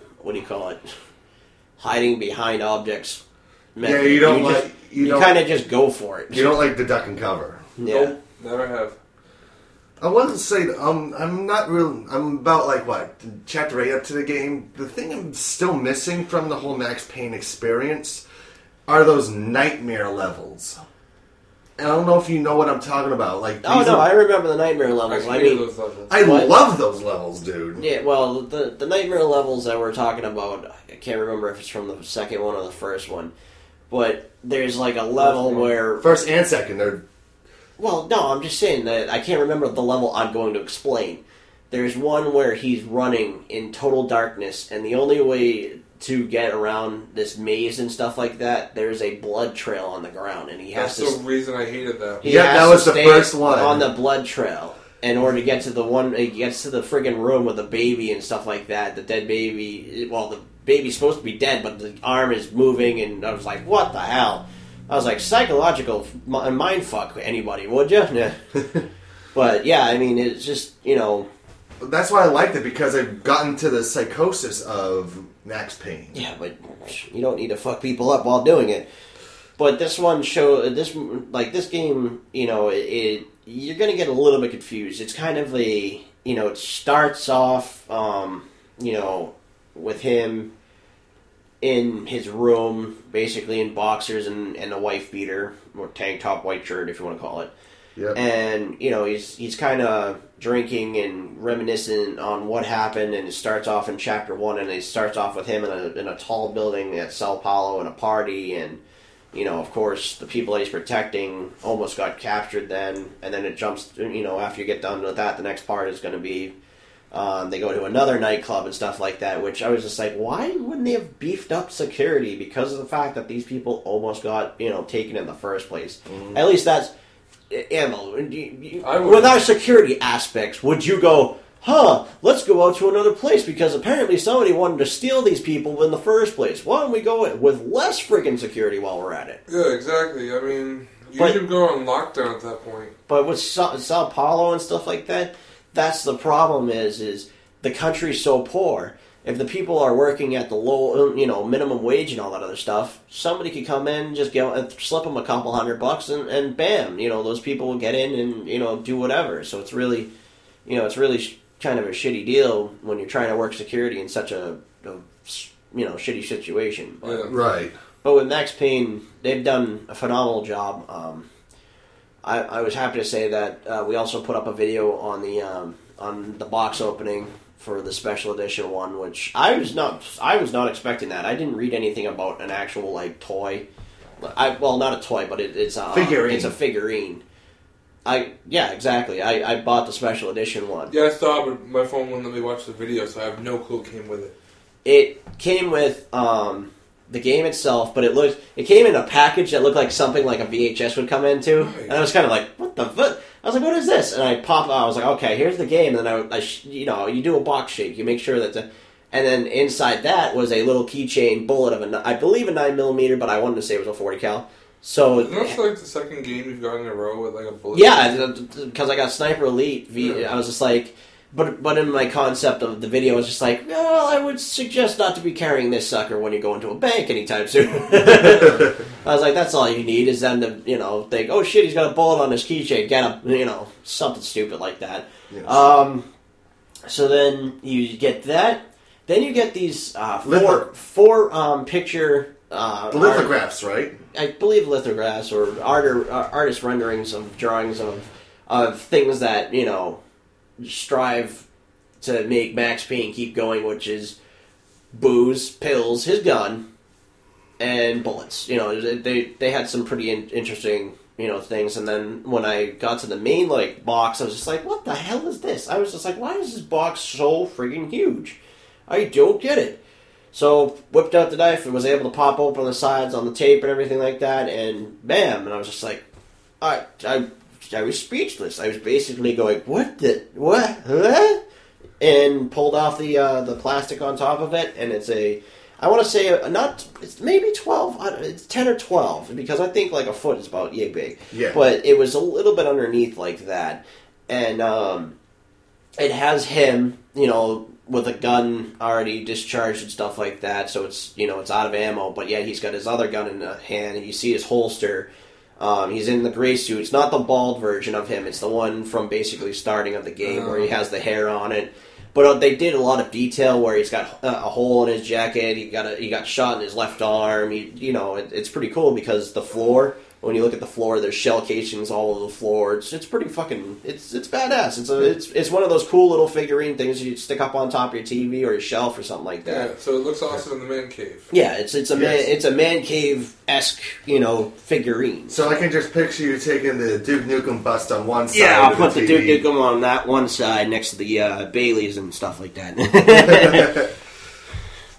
hiding behind objects method. Yeah, you don't You kind of just go for it. You don't like the duck and cover. Yeah. Nope, never have. I wouldn't say I'm not real. I'm about chapter 8 up to the game. The thing I'm still missing from the whole Max Payne experience are those nightmare levels. And I don't know if you know what I'm talking about. I remember the nightmare levels. Those levels. I love those levels, dude. Yeah, well, the nightmare levels that we're talking about, I can't remember if it's from the second one or the first one, but there's a level where... First and second, they're... Well, no, I'm just saying that I can't remember the level I'm going to explain. There's one where he's running in total darkness, and the only way to get around this maze and stuff like that, there's a blood trail on the ground, and he has That's to. the reason I hated that. He Yeah, has that to was the stay first one. on the blood trail in order to get to the one. He gets to the friggin' room with the baby and stuff like that. The dead baby. Well, the baby's supposed to be dead, but the arm is moving, and I was like, "What the hell?" I was like, "Psychological mind fuck anybody, would you?" Yeah. But yeah, I mean, it's just That's why I liked it, because I've gotten to the psychosis of Max Payne. Yeah, but you don't need to fuck people up while doing it. But this one this game, you're gonna get a little bit confused. It's kind of it starts off, with him in his room, basically in boxers and a wife beater, or tank top, white shirt, if you want to call it. Yep. And he's kind of drinking and reminiscing on what happened, and it starts off in chapter 1, and it starts off with him in a tall building at Sao Paulo in a party, and of course the people that he's protecting almost got captured then, and then it jumps, after you get done with that, the next part is going to be they go to another nightclub and stuff like that, which I was just like, why wouldn't they have beefed up security because of the fact that these people almost got taken in the first place? At least that's Emil, with our security aspects, would you go, let's go out to another place because apparently somebody wanted to steal these people in the first place. Why don't we go with less freaking security while we're at it? Yeah, exactly. I mean, you should go on lockdown at that point. But with Sao Paulo and stuff like that, that's the problem is the country's so poor. If the people are working at the low, minimum wage and all that other stuff, somebody could come in, just go and slip them a couple $100 and bam, those people will get in and, do whatever. So it's really, kind of a shitty deal when you're trying to work security in such a shitty situation. But, Right. But with Max Payne, they've done a phenomenal job. I was happy to say that we also put up a video on the box opening for the special edition one, which I was not expecting that. I didn't read anything about an actual toy. Not a toy, but it's a figurine. It's a figurine. Exactly. I bought the special edition one. Yeah, I saw, but my phone wouldn't let me watch the video, so I have no clue what came with it. It came with the game itself, but it came in a package that looked like something like a VHS would come into, Nice. and I was kind of like, what the fuck? I was like, what is this? And I was like, okay, here's the game, and then you do a box shake, you make sure that and then inside that was a little keychain bullet of I believe a 9mm, but I wanted to say it was a 40 cal. So Isn't that like the second game you've got in a row with a bullet? yeah, because I got Sniper Elite. I was just like, but in my concept of the video, I was just like, well, I would suggest not to be carrying this sucker when you go into a bank anytime soon. I was like, that's all you need is them to think, oh shit, he's got a bullet on his keychain, get him, something stupid like that. Yes. So then you get that. Then you get these four picture. The lithographs, right? I believe lithographs or artist renderings of drawings of things that strive to make Max Payne keep going, which is booze, pills, his gun, and bullets. They had some pretty interesting things. And then when I got to the main box, I was just like, what the hell is this? I was just like, why is this box so friggin' huge? I don't get it. So, whipped out the knife and was able to pop open the sides on the tape and everything like that, and bam! And I was just like, I was speechless. I was basically going, what? Huh? And pulled off the plastic on top of it, and it's I want to say, it's maybe 12, it's 10 or 12, because I think a foot is about yay big. Yeah. But it was a little bit underneath like that. And it has him, with a gun already discharged and stuff like that, so it's it's out of ammo, but yet he's got his other gun in the hand, and you see his holster. He's in the gray suit. It's not the bald version of him. It's the one from basically starting of the game where he has the hair on it. But they did a lot of detail where he's got a hole in his jacket. He got shot in his left arm. It's pretty cool because the floor. When you look at the floor, there's shell casings all over the floor. It's pretty fucking. It's badass. It's one of those cool little figurine things you stick up on top of your TV or your shelf or something like that. Yeah, so it looks awesome in the man cave. Yeah, it's a man cave-esque figurine. So I can just picture you taking the Duke Nukem bust on one side. Yeah, I'll of put the Duke TV. Nukem on that one side next to the Baileys and stuff like that.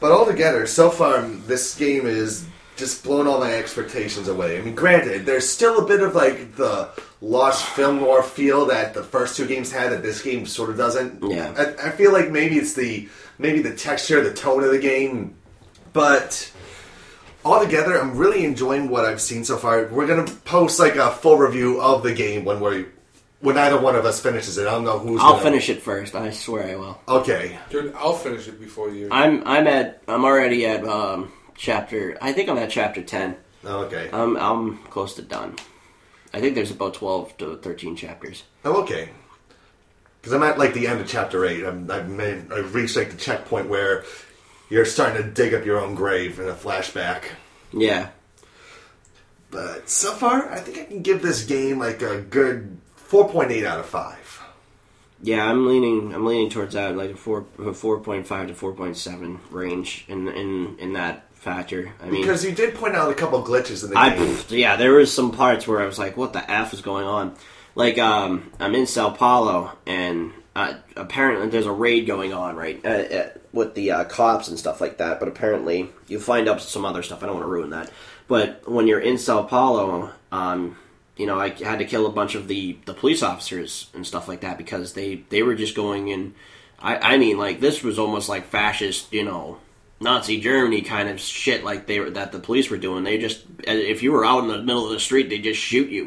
But altogether, so far, this game is just blown all my expectations away. I mean, granted, there's still a bit of like the lost film noir feel that the first two games had that this game sort of doesn't. Yeah. I feel like maybe it's the texture, the tone of the game, but altogether, I'm really enjoying what I've seen so far. We're gonna post like a full review of the game when either one of us finishes it. I don't know who's. I'll finish it first. I swear I will. Okay. Dude, I'll finish it before you. I'm already at chapter. I think I'm at chapter 10. Okay. I'm close to done. I think there's about 12 to 13 chapters. Oh, okay. Because I'm at like the end of chapter 8. I've reached like the checkpoint where you're starting to dig up your own grave in a flashback. Yeah. But so far, I think I can give this game like a good 4.8 out of 5. Yeah, I'm leaning towards that, like a 4.5 to 4.7 range in that factor. I mean, because you did point out a couple glitches in the game. Yeah, there was some parts where I was like, "What the f is going on?" Like, I'm in Sao Paulo, and apparently there's a raid going on, right, with the cops and stuff like that. But apparently, you find out some other stuff. I don't want to ruin that. But when you're in Sao Paulo, you know, I had to kill a bunch of the police officers and stuff like that because they were just going in. I mean, like, this was almost like fascist, you know, Nazi Germany kind of shit like that the police were doing. They just, if you were out in the middle of the street, they just shoot you.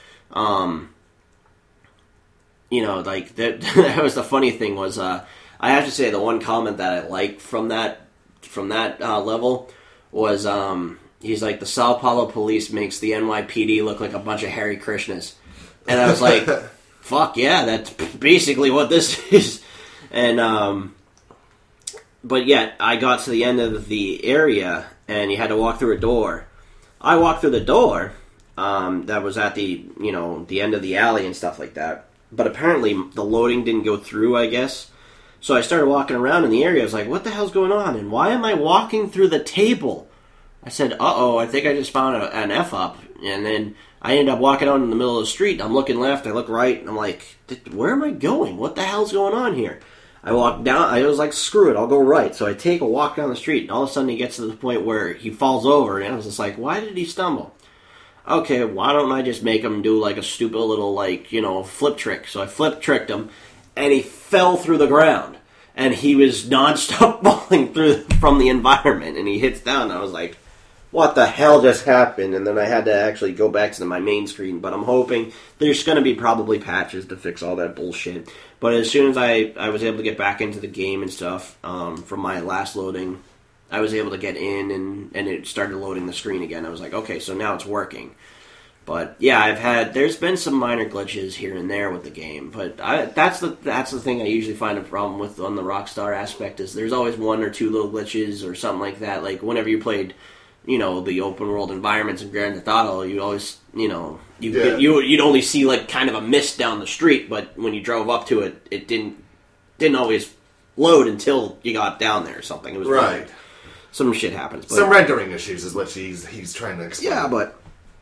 You know, like, that was the funny thing was, I have to say the one comment that I liked from that level was, he's like, the Sao Paulo police makes the NYPD look like a bunch of Hare Krishnas. And I was like, fuck yeah, that's basically what this is. And, but yet, I got to the end of the area, and you had to walk through a door. I walked through the door, that was at the, you know, the end of the alley and stuff like that. But apparently, the loading didn't go through, I guess. So I started walking around in the area. I was like, what the hell's going on? And why am I walking through the table? I said, uh-oh, I think I just found an F-up. And then I ended up walking out in the middle of the street. I'm looking left, I look right, and I'm like, where am I going? What the hell's going on here? I walked down, I was like, screw it, I'll go right. So I take a walk down the street, and all of a sudden he gets to the point where he falls over, and I was just like, why did he stumble? Okay, why don't I just make him do like a stupid little, like, you know, flip trick? So I tricked him, and he fell through the ground. And he was non-stop falling through from the environment, and he hits down, and I was like, what the hell just happened? And then I had to actually go back to my main screen, but I'm hoping there's going to be probably patches to fix all that bullshit. But as soon as I was able to get back into the game and stuff, from my last loading, I was able to get in, and it started loading the screen again. I was like, okay, so now it's working. But yeah, there's been some minor glitches here and there with the game, but that's the thing I usually find a problem with on the Rockstar aspect is there's always one or two little glitches or something like that. Like whenever you played, you know, the open world environments in Grand Theft Auto, you always, you know, you'd only see like kind of a mist down the street, but when you drove up to it, it didn't always load until you got down there or something. It was right. Weird. Some shit happens. But, some rendering issues is what he's trying to explain. Yeah, but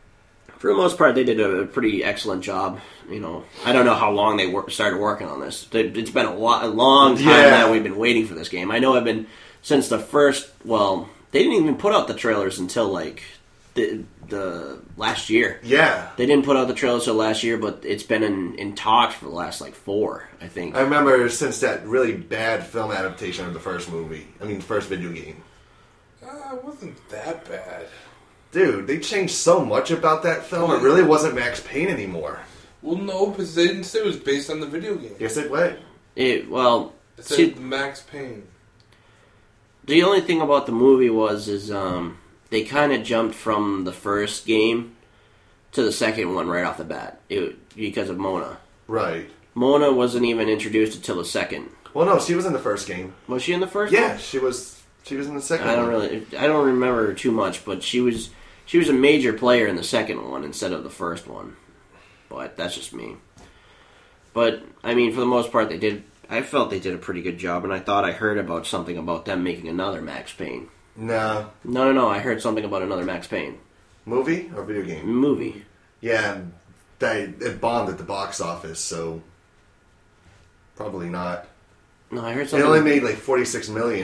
for the most part, they did a pretty excellent job. You know, I don't know how long they started working on this. It's been a long time that we've been waiting for this game. I know I've been since the first. Well, they didn't even put out the trailers until like the last year. Yeah, they didn't put out the trailers until last year, but it's been in talks for the last like 4, I think. I remember since that really bad film adaptation of the first video game. It wasn't that bad. Dude, they changed so much about that film. It really wasn't Max Payne anymore. Well, no, because they didn't say it was based on the video game. Yes, it was. It said Max Payne. The only thing about the movie is they kind of jumped from the first game to the second one right off the bat because of Mona. Right. Mona wasn't even introduced until the second. Well, no, she was in the first game. Was she in the first? Yeah, one? she was in the second. I don't remember her too much, but she was a major player in the second one instead of the first one. But that's just me. But I mean, for the most part, I felt they did a pretty good job, and I thought I heard about something about them making another Max Payne. No. No. I heard something about another Max Payne. Movie or video game? Movie. Yeah, it bombed at the box office, so probably not. No, I heard something. It only made like $46 million.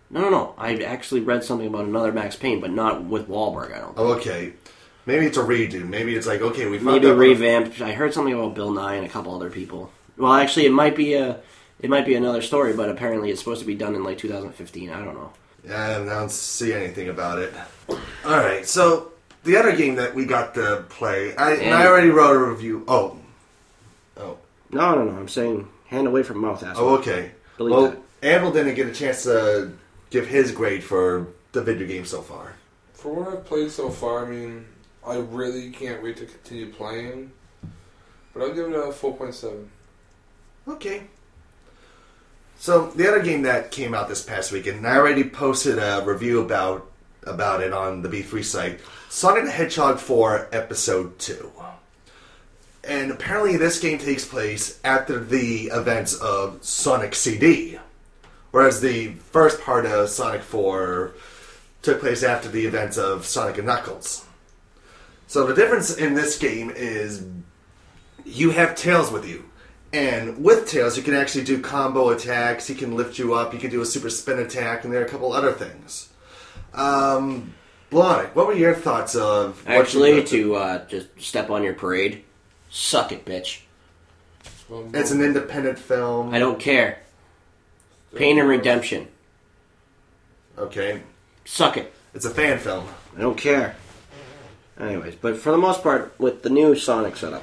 No. I actually read something about another Max Payne, but not with Wahlberg, I don't think. Oh, okay. Maybe it's a redo. Maybe it's like, okay, we found Maybe out... revamped. I heard something about Bill Nye and a couple other people. Well, actually, it might be another story, but apparently it's supposed to be done in like 2015. I don't know. Yeah, I don't see anything about it. Alright, so the other game that we got to play, I already wrote a review. Oh. No. I'm saying hand away from mouth, asshole. Oh, okay. Delete well, that. Anvil didn't get a chance to give his grade for the video game so far. For what I've played so far, I mean, I really can't wait to continue playing. But I'll give it a 4.7. Okay. So, the other game that came out this past weekend, and I already posted a review about it on the B3 site, Sonic the Hedgehog 4 Episode 2. And apparently this game takes place after the events of Sonic CD. Whereas the first part of Sonic 4 took place after the events of Sonic and Knuckles. So the difference in this game is you have Tails with you. And with Tails, you can actually do combo attacks, he can lift you up, you can do a super spin attack, and there are a couple other things. Blonick, what were your thoughts of... Actually, to just step on your parade, suck it, bitch. It's an independent film. I don't care. Pain and Redemption. Okay. Suck it. It's a fan film. I don't care. Anyways, but for the most part, with the new Sonic setup,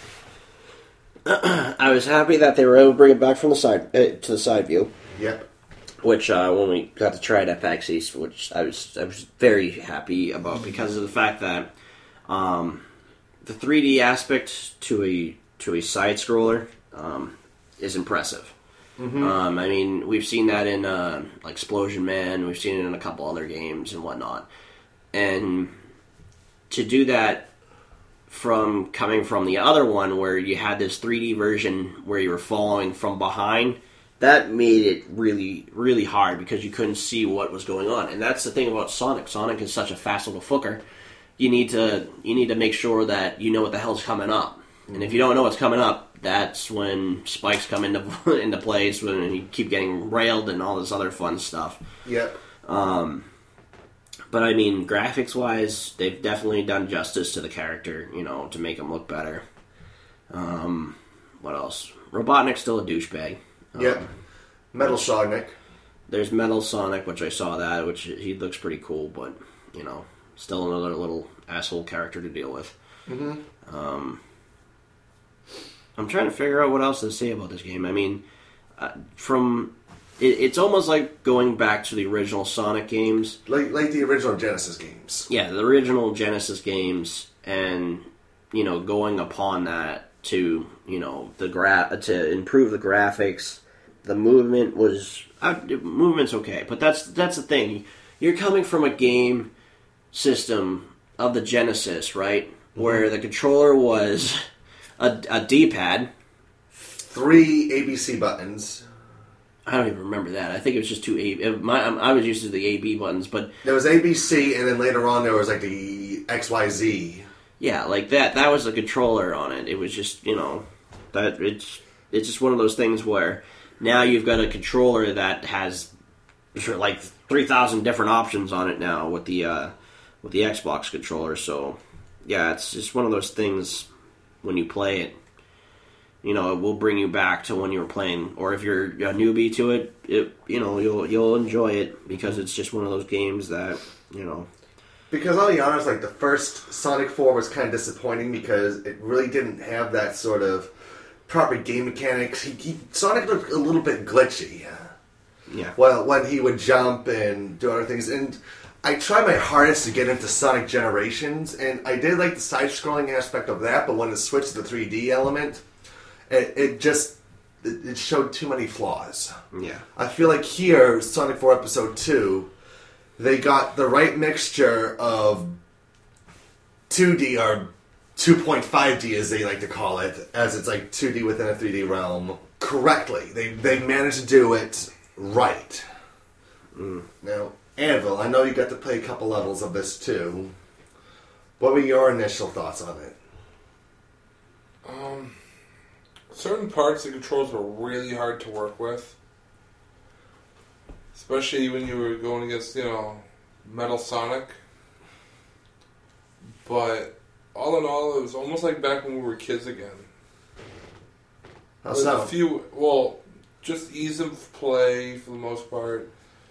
I was happy that they were able to bring it back from the side to the side view. Yep. Which when we got to try it at PAX East, which I was very happy about because of the fact that the 3D aspect to a side scroller is impressive. Mm-hmm. I mean, we've seen that in like Explosion Man, we've seen it in a couple other games and whatnot, and to do that from coming from the other one where you had this 3D version where you were following from behind, that made it really, really hard because you couldn't see what was going on. And that's the thing about Sonic. Sonic is such a fast little fooker. You need to make sure that you know what the hell's coming up. And if you don't know what's coming up, that's when spikes come into place, when you keep getting railed and all this other fun stuff. Yep. But I mean, graphics-wise, they've definitely done justice to the character, to make him look better. What else? Robotnik's still a douchebag. Yep. Metal Sonic. There's Metal Sonic, which I saw that, which he looks pretty cool, but, still another little asshole character to deal with. Mm-hmm. I'm trying to figure out what else to say about this game. I mean, it's almost like going back to the original Sonic games. Like the original Genesis games. Yeah, the original Genesis games, and, going upon that to, to improve the graphics. The movement movement's okay, but that's the thing. You're coming from a game system of the Genesis, right? Mm-hmm. Where the controller was a D-pad. 3 ABC buttons. I don't even remember that. I think it was just 2 A. I was used to the AB buttons, but there was ABC, and then later on there was like the XYZ. Yeah, like that. That was the controller on it. It was just that it's just one of those things where now you've got a controller that has like 3,000 different options on it now with the Xbox controller. So yeah, it's just one of those things when you play it. It will bring you back to when you were playing, or if you're a newbie to it, you'll enjoy it because it's just one of those games that Because I'll be honest, like the first Sonic 4 was kind of disappointing because it really didn't have that sort of proper game mechanics. Sonic looked a little bit glitchy. Yeah. Well, when he would jump and do other things, and I tried my hardest to get into Sonic Generations, and I did like the side-scrolling aspect of that, but when it switched to the 3D element, it showed too many flaws. Yeah. I feel like here, Sonic 4 Episode 2, they got the right mixture of 2D or 2.5D, as they like to call it, as it's like 2D within a 3D realm, correctly. They managed to do it right. Now, Anvil, I know you got to play a couple levels of this too. What were your initial thoughts on it? Certain parts of the controls were really hard to work with. Especially when you were going against, Metal Sonic. But all in all, it was almost like back when we were kids again. How's that? Just ease of play for the most part.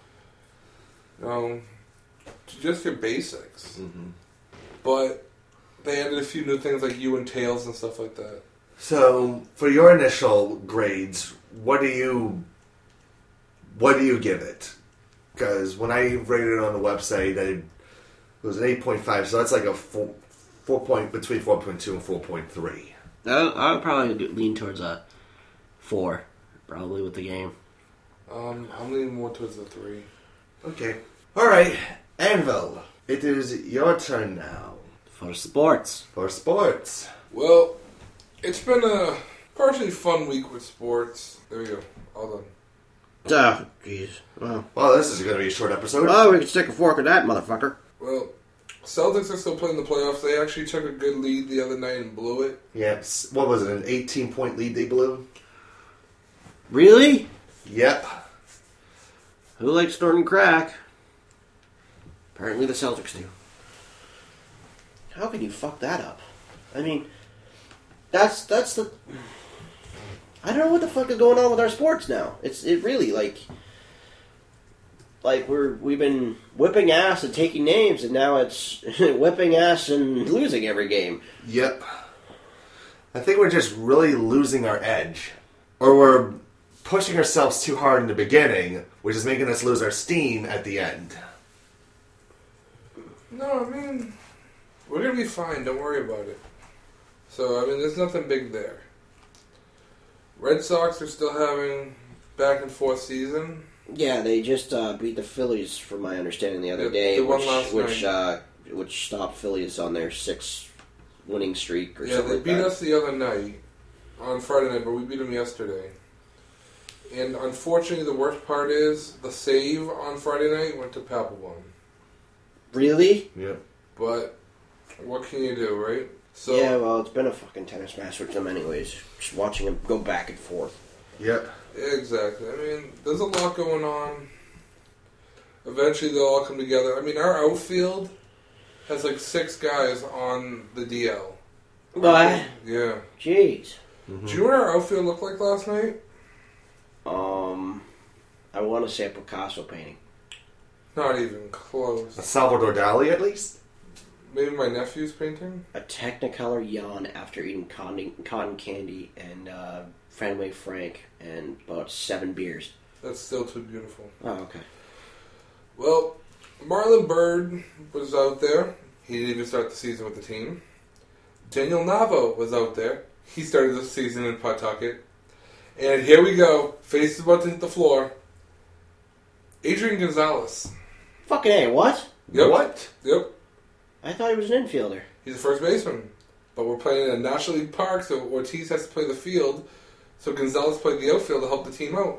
Just your basics. Mm-hmm. But they added a few new things like you and Tails and stuff like that. So, for your initial grades, what do you give it? Because when I rated it on the website, it was an 8.5, so that's like a 4 point between 4.2 and 4.3. I would probably lean towards a 4, probably, with the game. I'm leaning more towards the 3. Okay. Alright, Anvil, it is your turn now. For sports. For sports. Well, it's been a partially fun week with sports. There we go. All done. Oh, jeez. Well, this is going to be a short episode. Well, we can stick a fork in that, motherfucker. Well, Celtics are still playing the playoffs. They actually took a good lead the other night and blew it. Yeah, what was it, an 18-point lead they blew? Really? Yep. Who likes snorting crack? Apparently the Celtics do. How can you fuck that up? I mean, that's the... I don't know what the fuck is going on with our sports now. It really, like we've been whipping ass and taking names, and now it's whipping ass and losing every game. Yep. I think we're just really losing our edge. Or we're pushing ourselves too hard in the beginning, which is making us lose our steam at the end. No, I mean, we're going to be fine. Don't worry about it. So, I mean, there's nothing big there. Red Sox are still having back and forth season. Yeah, they just beat the Phillies, from my understanding, the other Yep, day, they won last night. which stopped Phillies on their 6 winning streak or Yeah, something they like beat that. us the other night on Friday night, but we beat them yesterday. And unfortunately, the worst part is the save on Friday night went to Papelbon. Really? Yep. But what can you do, right? So Yeah, well, it's been a fucking tennis match with them anyways. Just watching them go back and forth. Yep. exactly. I mean, there's a lot going on. Eventually, they'll all come together. I mean, our outfield has like 6 guys on the DL. What? Yeah. Jeez. Do you know what our outfield looked like last night? I want to say a Picasso painting. Not even close. A Salvador Dali, at least? Maybe my nephew's painting? A Technicolor yawn after eating cotton candy and Fenway Frank and about 7 beers. That's still too beautiful. Oh, okay. Well, Marlon Byrd was out there. He didn't even start the season with the team. Daniel Navo was out there. He started the season in Pawtucket. And here we go. Face is about to hit the floor. Adrian Gonzalez. Fucking A, what? Yep. What? Yep. I thought he was an infielder. He's a first baseman. But we're playing in a National League park, so Ortiz has to play the field. So Gonzalez played the outfield to help the team out.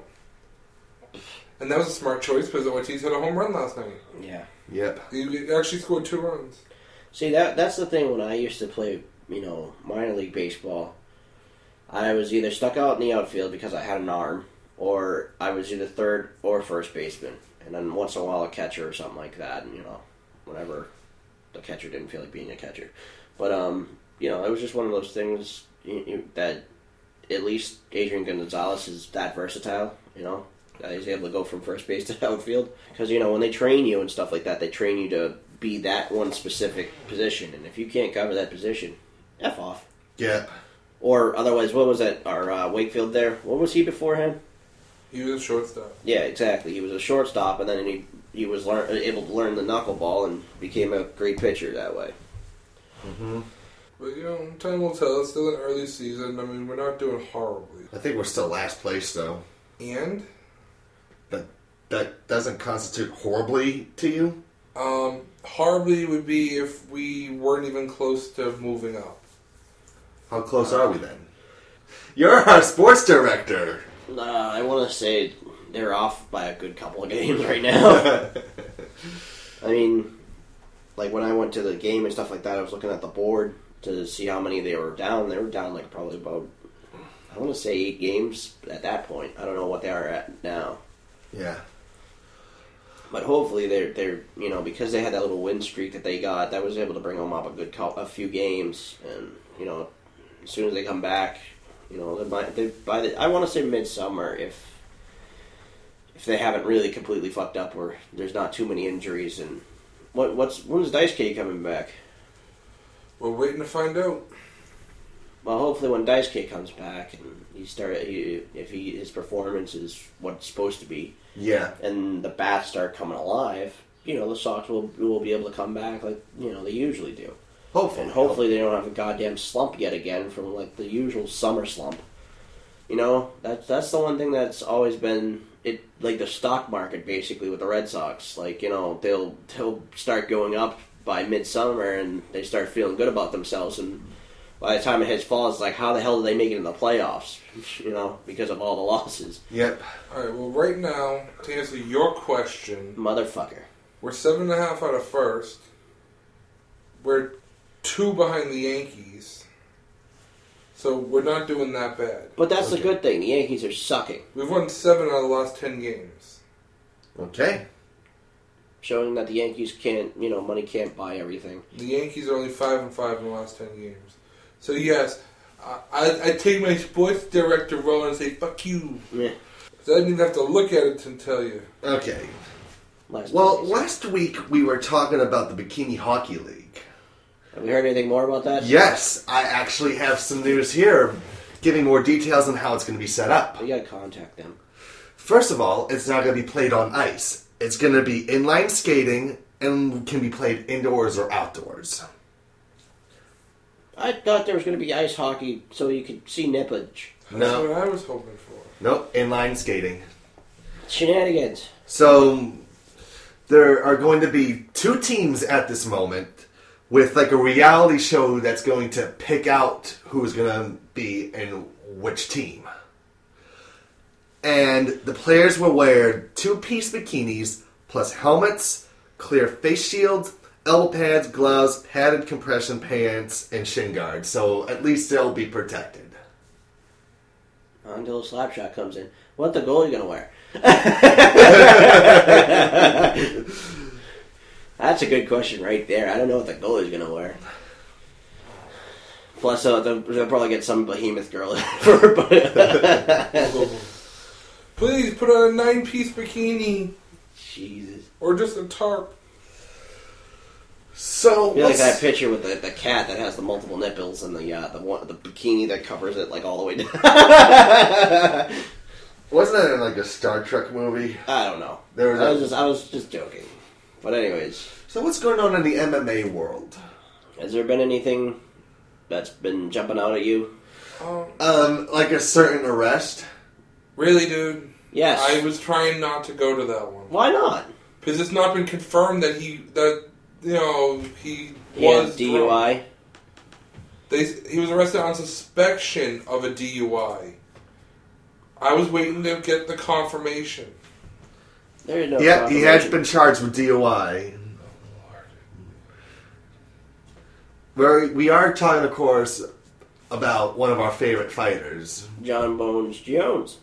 And that was a smart choice because Ortiz had a home run last night. Yeah. Yep. He actually scored 2 runs. See, that's the thing when I used to play, minor league baseball. I was either stuck out in the outfield because I had an arm, or I was either third or first baseman. And then once in a while a catcher or something like that, and, whenever the catcher didn't feel like being a catcher. But, it was just one of those things that at least Adrian Gonzalez is that versatile, that he's able to go from first base to outfield. Because, when they train you and stuff like that, they train you to be that one specific position. And if you can't cover that position, F off. Yep. Or otherwise, what was that? Our Wakefield there? What was he before him? He was a shortstop. Yeah, exactly. He was a shortstop, and then he was able to learn the knuckleball and became a great pitcher that way. Mm-hmm. But, time will tell. It's still an early season. I mean, we're not doing horribly. I think we're still last place, though. And? That doesn't constitute horribly to you? Horribly would be if we weren't even close to moving up. How close are we then? You're our sports director! I want to say they're off by a good couple of games right now. I mean, like when I went to the game and stuff like that, I was looking at the board to see how many they were down. They were down like probably about, I want to say 8 games at that point. I don't know what they are at now. Yeah. But hopefully they're because they had that little win streak that they got, that was able to bring them up a few games, and as soon as they come back, I want to say midsummer if they haven't really completely fucked up or there's not too many injuries. And when's Dice K coming back? We're waiting to find out. Well, hopefully when Dice K comes back and his performance is what it's supposed to be, and the bats start coming alive, the Sox will be able to come back like they usually do. Hopefully they don't have a goddamn slump yet again from like the usual summer slump. That's the one thing that's always been it, like the stock market basically with the Red Sox. Like they'll start going up by midsummer and they start feeling good about themselves, and by the time it hits fall, it's like, how the hell did they make it in the playoffs? Because of all the losses. Yep. All right. Well, right now, to answer your question, Motherfucker. we're 7.5 out of first. We're 2 behind the Yankees, so we're not doing that bad. But that's the good thing. The Yankees are sucking. We've won 7 out of the last 10 games. Okay. Showing that the Yankees can't, money can't buy everything. The Yankees are only 5-5 in the last 10 games. So yes, I take my sports director role and say fuck you. Yeah. So I didn't even have to look at it to tell you. Okay. Last week we were talking about the Bikini Hockey League. Have we heard anything more about that? Yes, I actually have some news here giving more details on how it's going to be set up. We gotta contact them. First of all, it's not going to be played on ice. It's going to be inline skating and can be played indoors or outdoors. I thought there was going to be ice hockey so you could see nippage. That's what I was hoping for. Nope, inline skating. Shenanigans. So, there are going to be 2 teams at this moment with like a reality show that's going to pick out who's going to be in which team. And the players will wear 2-piece bikinis plus helmets, clear face shields, elbow pads, gloves, padded compression pants, and shin guards. So at least they'll be protected. Until a slap shot comes in. What the goalie gonna wear? That's a good question right there. I don't know what the goalie's gonna wear. Plus, they'll probably get some behemoth girl. Please put on a 9-piece bikini. Jesus. Or just a tarp. So I feel like that picture with the cat that has the multiple nipples and the bikini that covers it like all the way down. Wasn't that in like a Star Trek movie? I don't know. I was just joking. But anyways. So what's going on in the MMA world? Has there been anything that's been jumping out at you? Like a certain arrest? Really, dude? Yes. I was trying not to go to that one. Why not? Because it's not been confirmed that he was DUI. He was arrested on suspicion of a DUI. I was waiting to get the confirmation. There is no Yeah, he confirmation. has been charged with DUI. We are talking, of course, about one of our favorite fighters. John Bones Jones.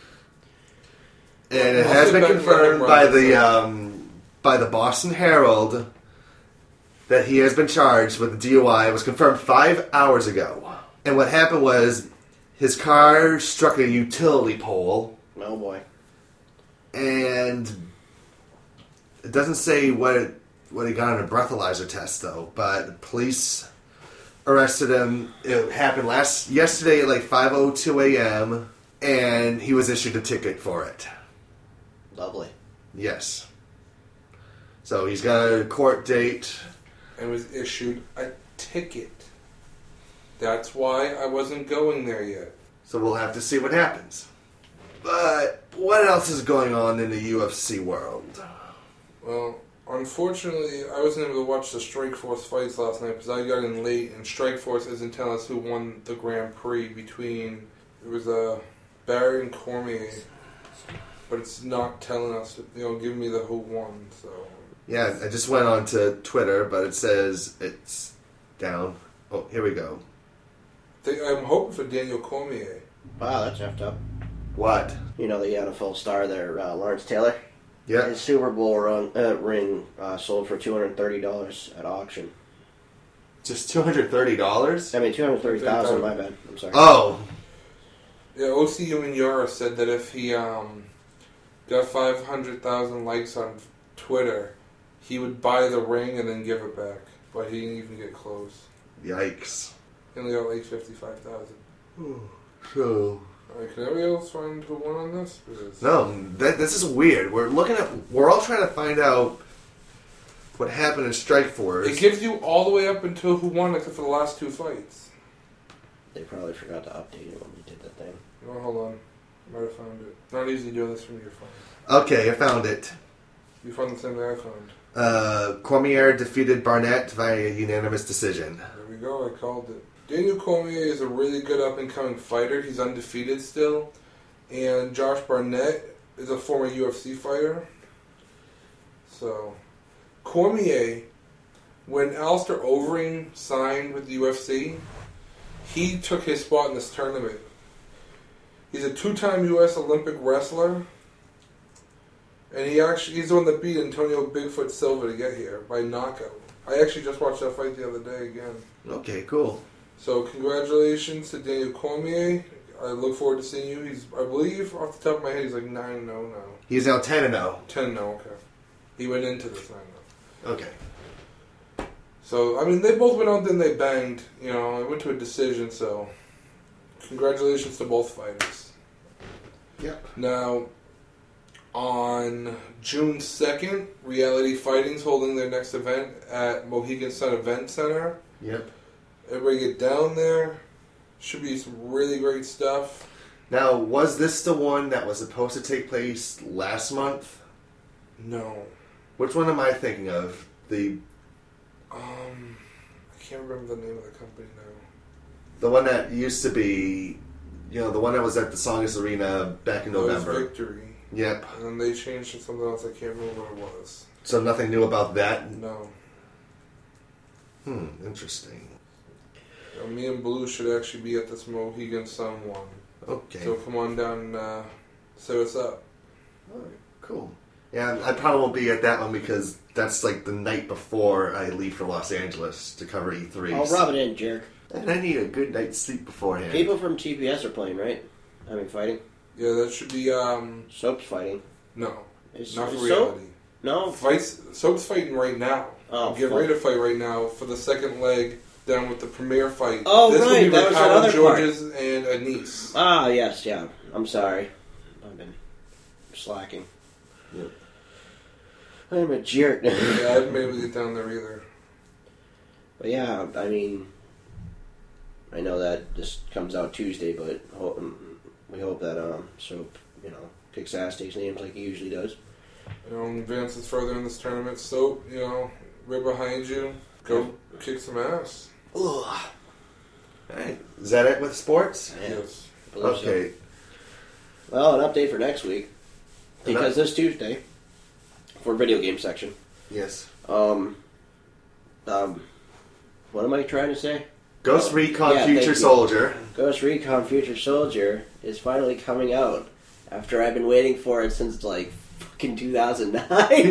And it has been confirmed by the Boston Herald that he has been charged with DUI. It was confirmed 5 hours ago. And what happened was his car struck a utility pole. Oh boy. And it doesn't say what he got on a breathalyzer test though, but police arrested him. It happened yesterday at like 5:02 a.m. and he was issued a ticket for it. Lovely. Yes. So he's got a court date. And was issued a ticket. That's why I wasn't going there yet. So we'll have to see what happens. But what else is going on in the UFC world? Well, unfortunately, I wasn't able to watch the Strikeforce fights last night because I got in late, and Strikeforce isn't telling us who won the Grand Prix between... It was Barry and Cormier. But it's not telling us, giving me the who won, so... Yeah, I just went on to Twitter, but it says it's down. Oh, here we go. I'm hoping for Daniel Cormier. Wow, that's effed up. What? The NFL star there, Lawrence Taylor. Yeah. His Super Bowl ring sold for $230 at auction. Just $230? I mean, $230,000. My bad. I'm sorry. Oh. Yeah, O.C. Umenyiora said that if he got 500,000 likes on Twitter, he would buy the ring and then give it back. But he didn't even get close. Yikes. He only got like 55,000. So. Alright, can everybody else find who won on this? Because No, this is weird. We're all trying to find out what happened in Strikeforce. it gives you all the way up until who won except for the last two fights. They probably forgot to update it when we did that thing. Oh, hold on. Might have found it. Not easy doing this from your phone. Okay, I found it. You found the same thing I found. Cormier defeated Barnett via unanimous decision. There we go, I called it. Daniel Cormier is a really good up-and-coming fighter. He's undefeated still. And Josh Barnett is a former UFC fighter. So, Cormier, when Alistair Overeem signed with the UFC, he took his spot in this tournament. He's a two-time U.S. Olympic wrestler. And he's the one that beat Antonio Bigfoot Silva to get here by knockout. I actually just watched that fight the other day again. Okay, cool. So congratulations to Daniel Cormier. I look forward to seeing you. I believe, off the top of my head, he's like 9-0 now. He's now 10-0. 10-0, okay. He went into this 9-0. Okay. So, I mean, they both went out, then they banged. You know, it went to a decision, so congratulations to both fighters. Yep. Now, on June 2nd, Reality Fighting's holding their next event at Mohegan Sun Event Center. Yep. Everybody get down there. Should be some really great stuff. Now, was this the one that was supposed to take place last month? No. Which one am I thinking of? I can't remember the name of the company now. The one that used to be, the one that was at the Songus Arena back in November. It was Victory. Yep. And then they changed to something else. I can't remember what it was. So nothing new about that? No. Interesting. Me and Blue should actually be at this Mohegan Sun one. Okay. So come on down and say what's up. Alright, cool. Yeah, I probably won't be at that one because that's like the night before I leave for Los Angeles to cover E3. I'll rub it in, jerk. And I need a good night's sleep beforehand. People from TPS are playing, right? I mean, fighting. Yeah, that should be, Soap's fighting. No. Is Not for Soap? reality. No. Soap's fighting right now. Oh, Get ready to fight right now for the second leg down with the premiere fight. Oh, this right, will be that was Ricardo another Georges and Anise. Ah, yes, yeah. I'm sorry. I've been slacking. Yep. I'm a jerk. Yeah, I haven't been able to get down there either. But yeah, I mean, I know that this comes out Tuesday, but we hope that Soap, kicks ass, takes names like he usually does. Advances further in this tournament. Soap, right behind you. Go kick some ass. Ugh. Alright, is that it with sports? Yeah. Yes. I believe so. Okay. Well, an update for next week. Because this Tuesday, for video game section, Yes. what am I trying to say? Ghost Recon yeah, Future thank you. Soldier. Ghost Recon Future Soldier is finally coming out after I've been waiting for it since like fucking 2009.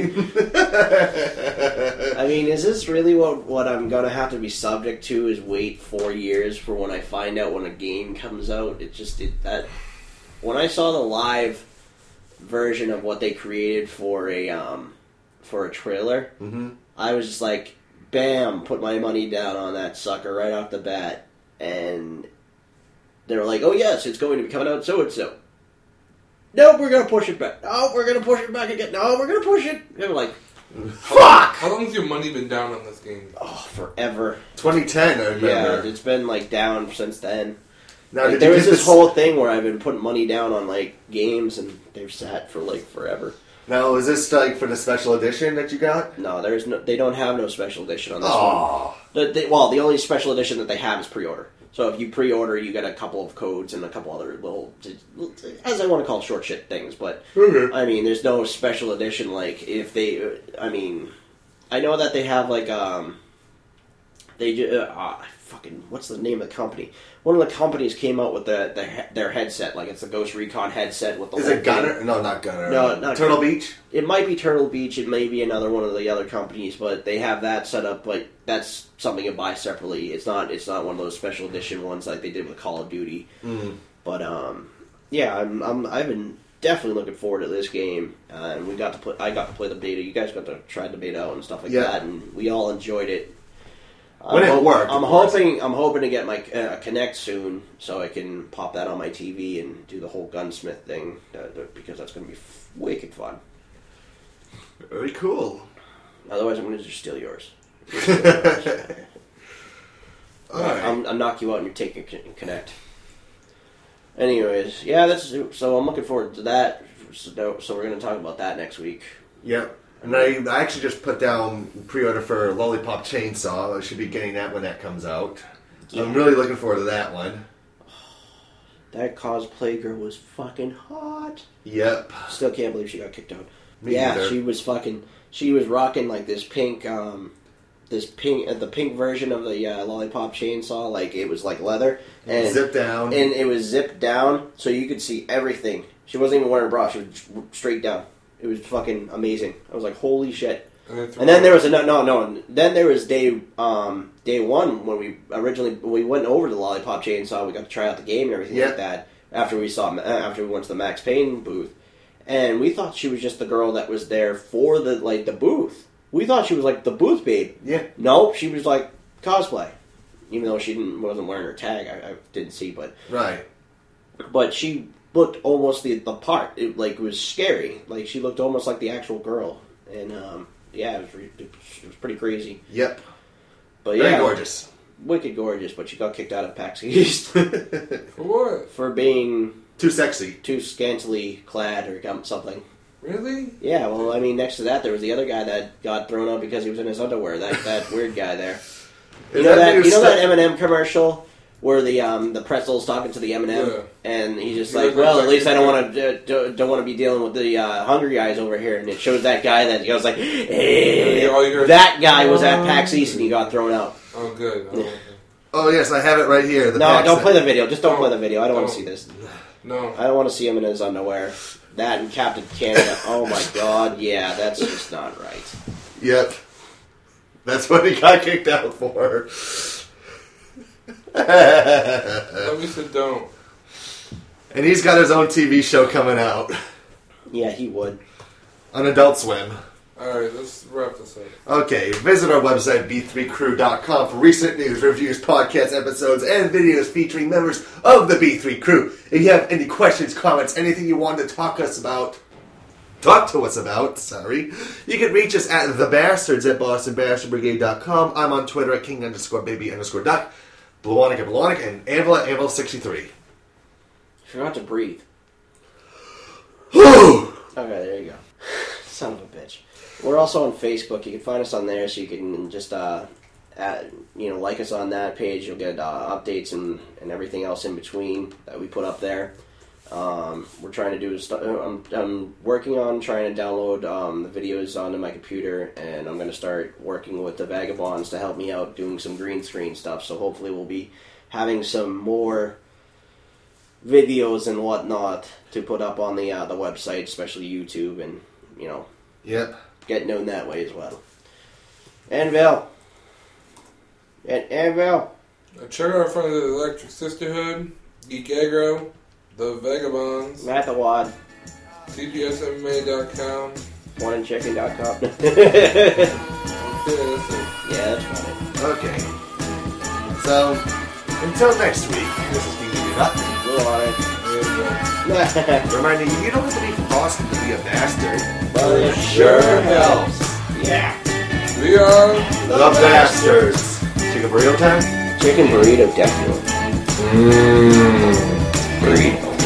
I mean, is this really what I'm gonna have to be subject to? Is wait 4 years for when I find out when a game comes out? When I saw the live version of what they created for a trailer, I was just like, bam, put my money down on that sucker right off the bat. And they were like, oh yes, it's going to be coming out so-and-so. Nope, we're going to push it back. Oh, we're going to push it back again. No, we're going to push it. And we're like, fuck! How long has your money been down on this game? Oh, forever. 2010, I remember. Yeah, it's been like down since then. Now, Like, did there you was get this whole thing where I've been putting money down on like games and they've sat for like forever. Now, is this like for the special edition that you got? No, they don't have no special edition on this Aww. one. The only special edition that they have is pre-order. So if you pre-order, you get a couple of codes and a couple other little, as I want to call short shit things. But I mean, there's no special edition. Like if they, I mean, I know that they have like They fucking what's the name of the company? One of the companies came out with their headset, like it's the Ghost Recon headset with the. Is it Gunner? No, not Gunner. No, not Turtle Gunner. Beach. It might be Turtle Beach. It may be another one of the other companies, but they have that set up. Like that's something you buy separately. It's not one of those special edition ones like they did with Call of Duty. But yeah, I've been definitely looking forward to this game. And I got to play the beta. You guys got to try the beta out and stuff like that, and we all enjoyed it. When it worked, I'm hoping to get my Kinect soon, so I can pop that on my TV and do the whole gunsmith thing because that's going to be wicked fun. Very cool. Otherwise, I'm going to just steal yours. All right. I'll knock you out and you're taking Kinect. Anyways, yeah, so I'm looking forward to that. So we're going to talk about that next week. Yep. And I actually just put down pre-order for Lollipop Chainsaw. I should be getting that when that comes out. Yeah. I'm really looking forward to that one. That cosplay girl was fucking hot. Yep. Still can't believe she got kicked out. Me neither. She was rocking like this pink, the pink version of the Lollipop Chainsaw. Like it was like leather and Zipped down. and it was zipped down so you could see everything. She wasn't even wearing a bra. She was straight down. It was fucking amazing. I was like, holy shit. And then there was Then there was day one when we went over to the Lollipop Chainsaw. We got to try out the game and everything like that. After we went to the Max Payne booth, and we thought she was just the girl that was there for the booth. We thought she was like the booth babe. Yeah. No, she was like cosplay, even though she wasn't wearing her tag. I didn't see, but Right. But she looked almost the part. It was scary. Like she looked almost like the actual girl, and yeah, it was pretty crazy. Yep. But Very yeah, gorgeous. wicked gorgeous. But she got kicked out of PAX East For what? for being Too sexy. too scantily clad or something. Really? Yeah, well, I mean, next to that, there was the other guy that got thrown out because he was in his underwear. That weird guy there. You know that M&M commercial where the pretzel's talking to the M&M, and he's just like, "Well, at least I don't want to be dealing with the hungry guys over here." And it shows that guy that goes like, "Hey." That guy was at PAX East and he got thrown out. Oh, good. Oh, okay. Oh, yes, I have it right here. No, don't play the video. Just don't play the video. I don't want to see this. No. I don't want to see him in his underwear. That and Captain Canada. Oh my God, yeah, that's just not right. Yep. That's what he got kicked out for. At least it don't. And he's got his own TV show coming out Yeah, he would. on Adult Swim. Alright, let's wrap this up. Okay, visit our website, b3crew.com, for recent news, reviews, podcast episodes, and videos featuring members of the B3 Crew. If you have any questions, comments, anything you want to talk to us about, you can reach us at thebastards@bostonbastardbrigade.com. I'm on Twitter at king_baby_duck, Blawonic at Blawonic, and Anvil at Anvil63. Forgot to breathe. Whew! Okay, there you go. Son of a bitch. We're also on Facebook. You can find us on there, so you can just like us on that page. You'll get updates and everything else in between that we put up there. We're trying to do I'm working on trying to download the videos onto my computer, and I'm going to start working with the Vagabonds to help me out doing some green screen stuff. So hopefully we'll be having some more videos and whatnot to put up on the website, especially YouTube, and Yep. get known that way as well. Anvil. Anvil. Check out our friends at the Electric Sisterhood, Geek Aggro, The Vagabonds, Matt the Wad. CPSMMA.com. OneandChicken.com. Okay, that's it. Yeah, that's funny. Okay. So, until next week, this is BB Duck. We're on it. Reminding you don't have to be from Boston to be a bastard. But it sure helps. Yeah. We are The Bastards. Chicken burrito time? Chicken burrito, definitely. Burrito.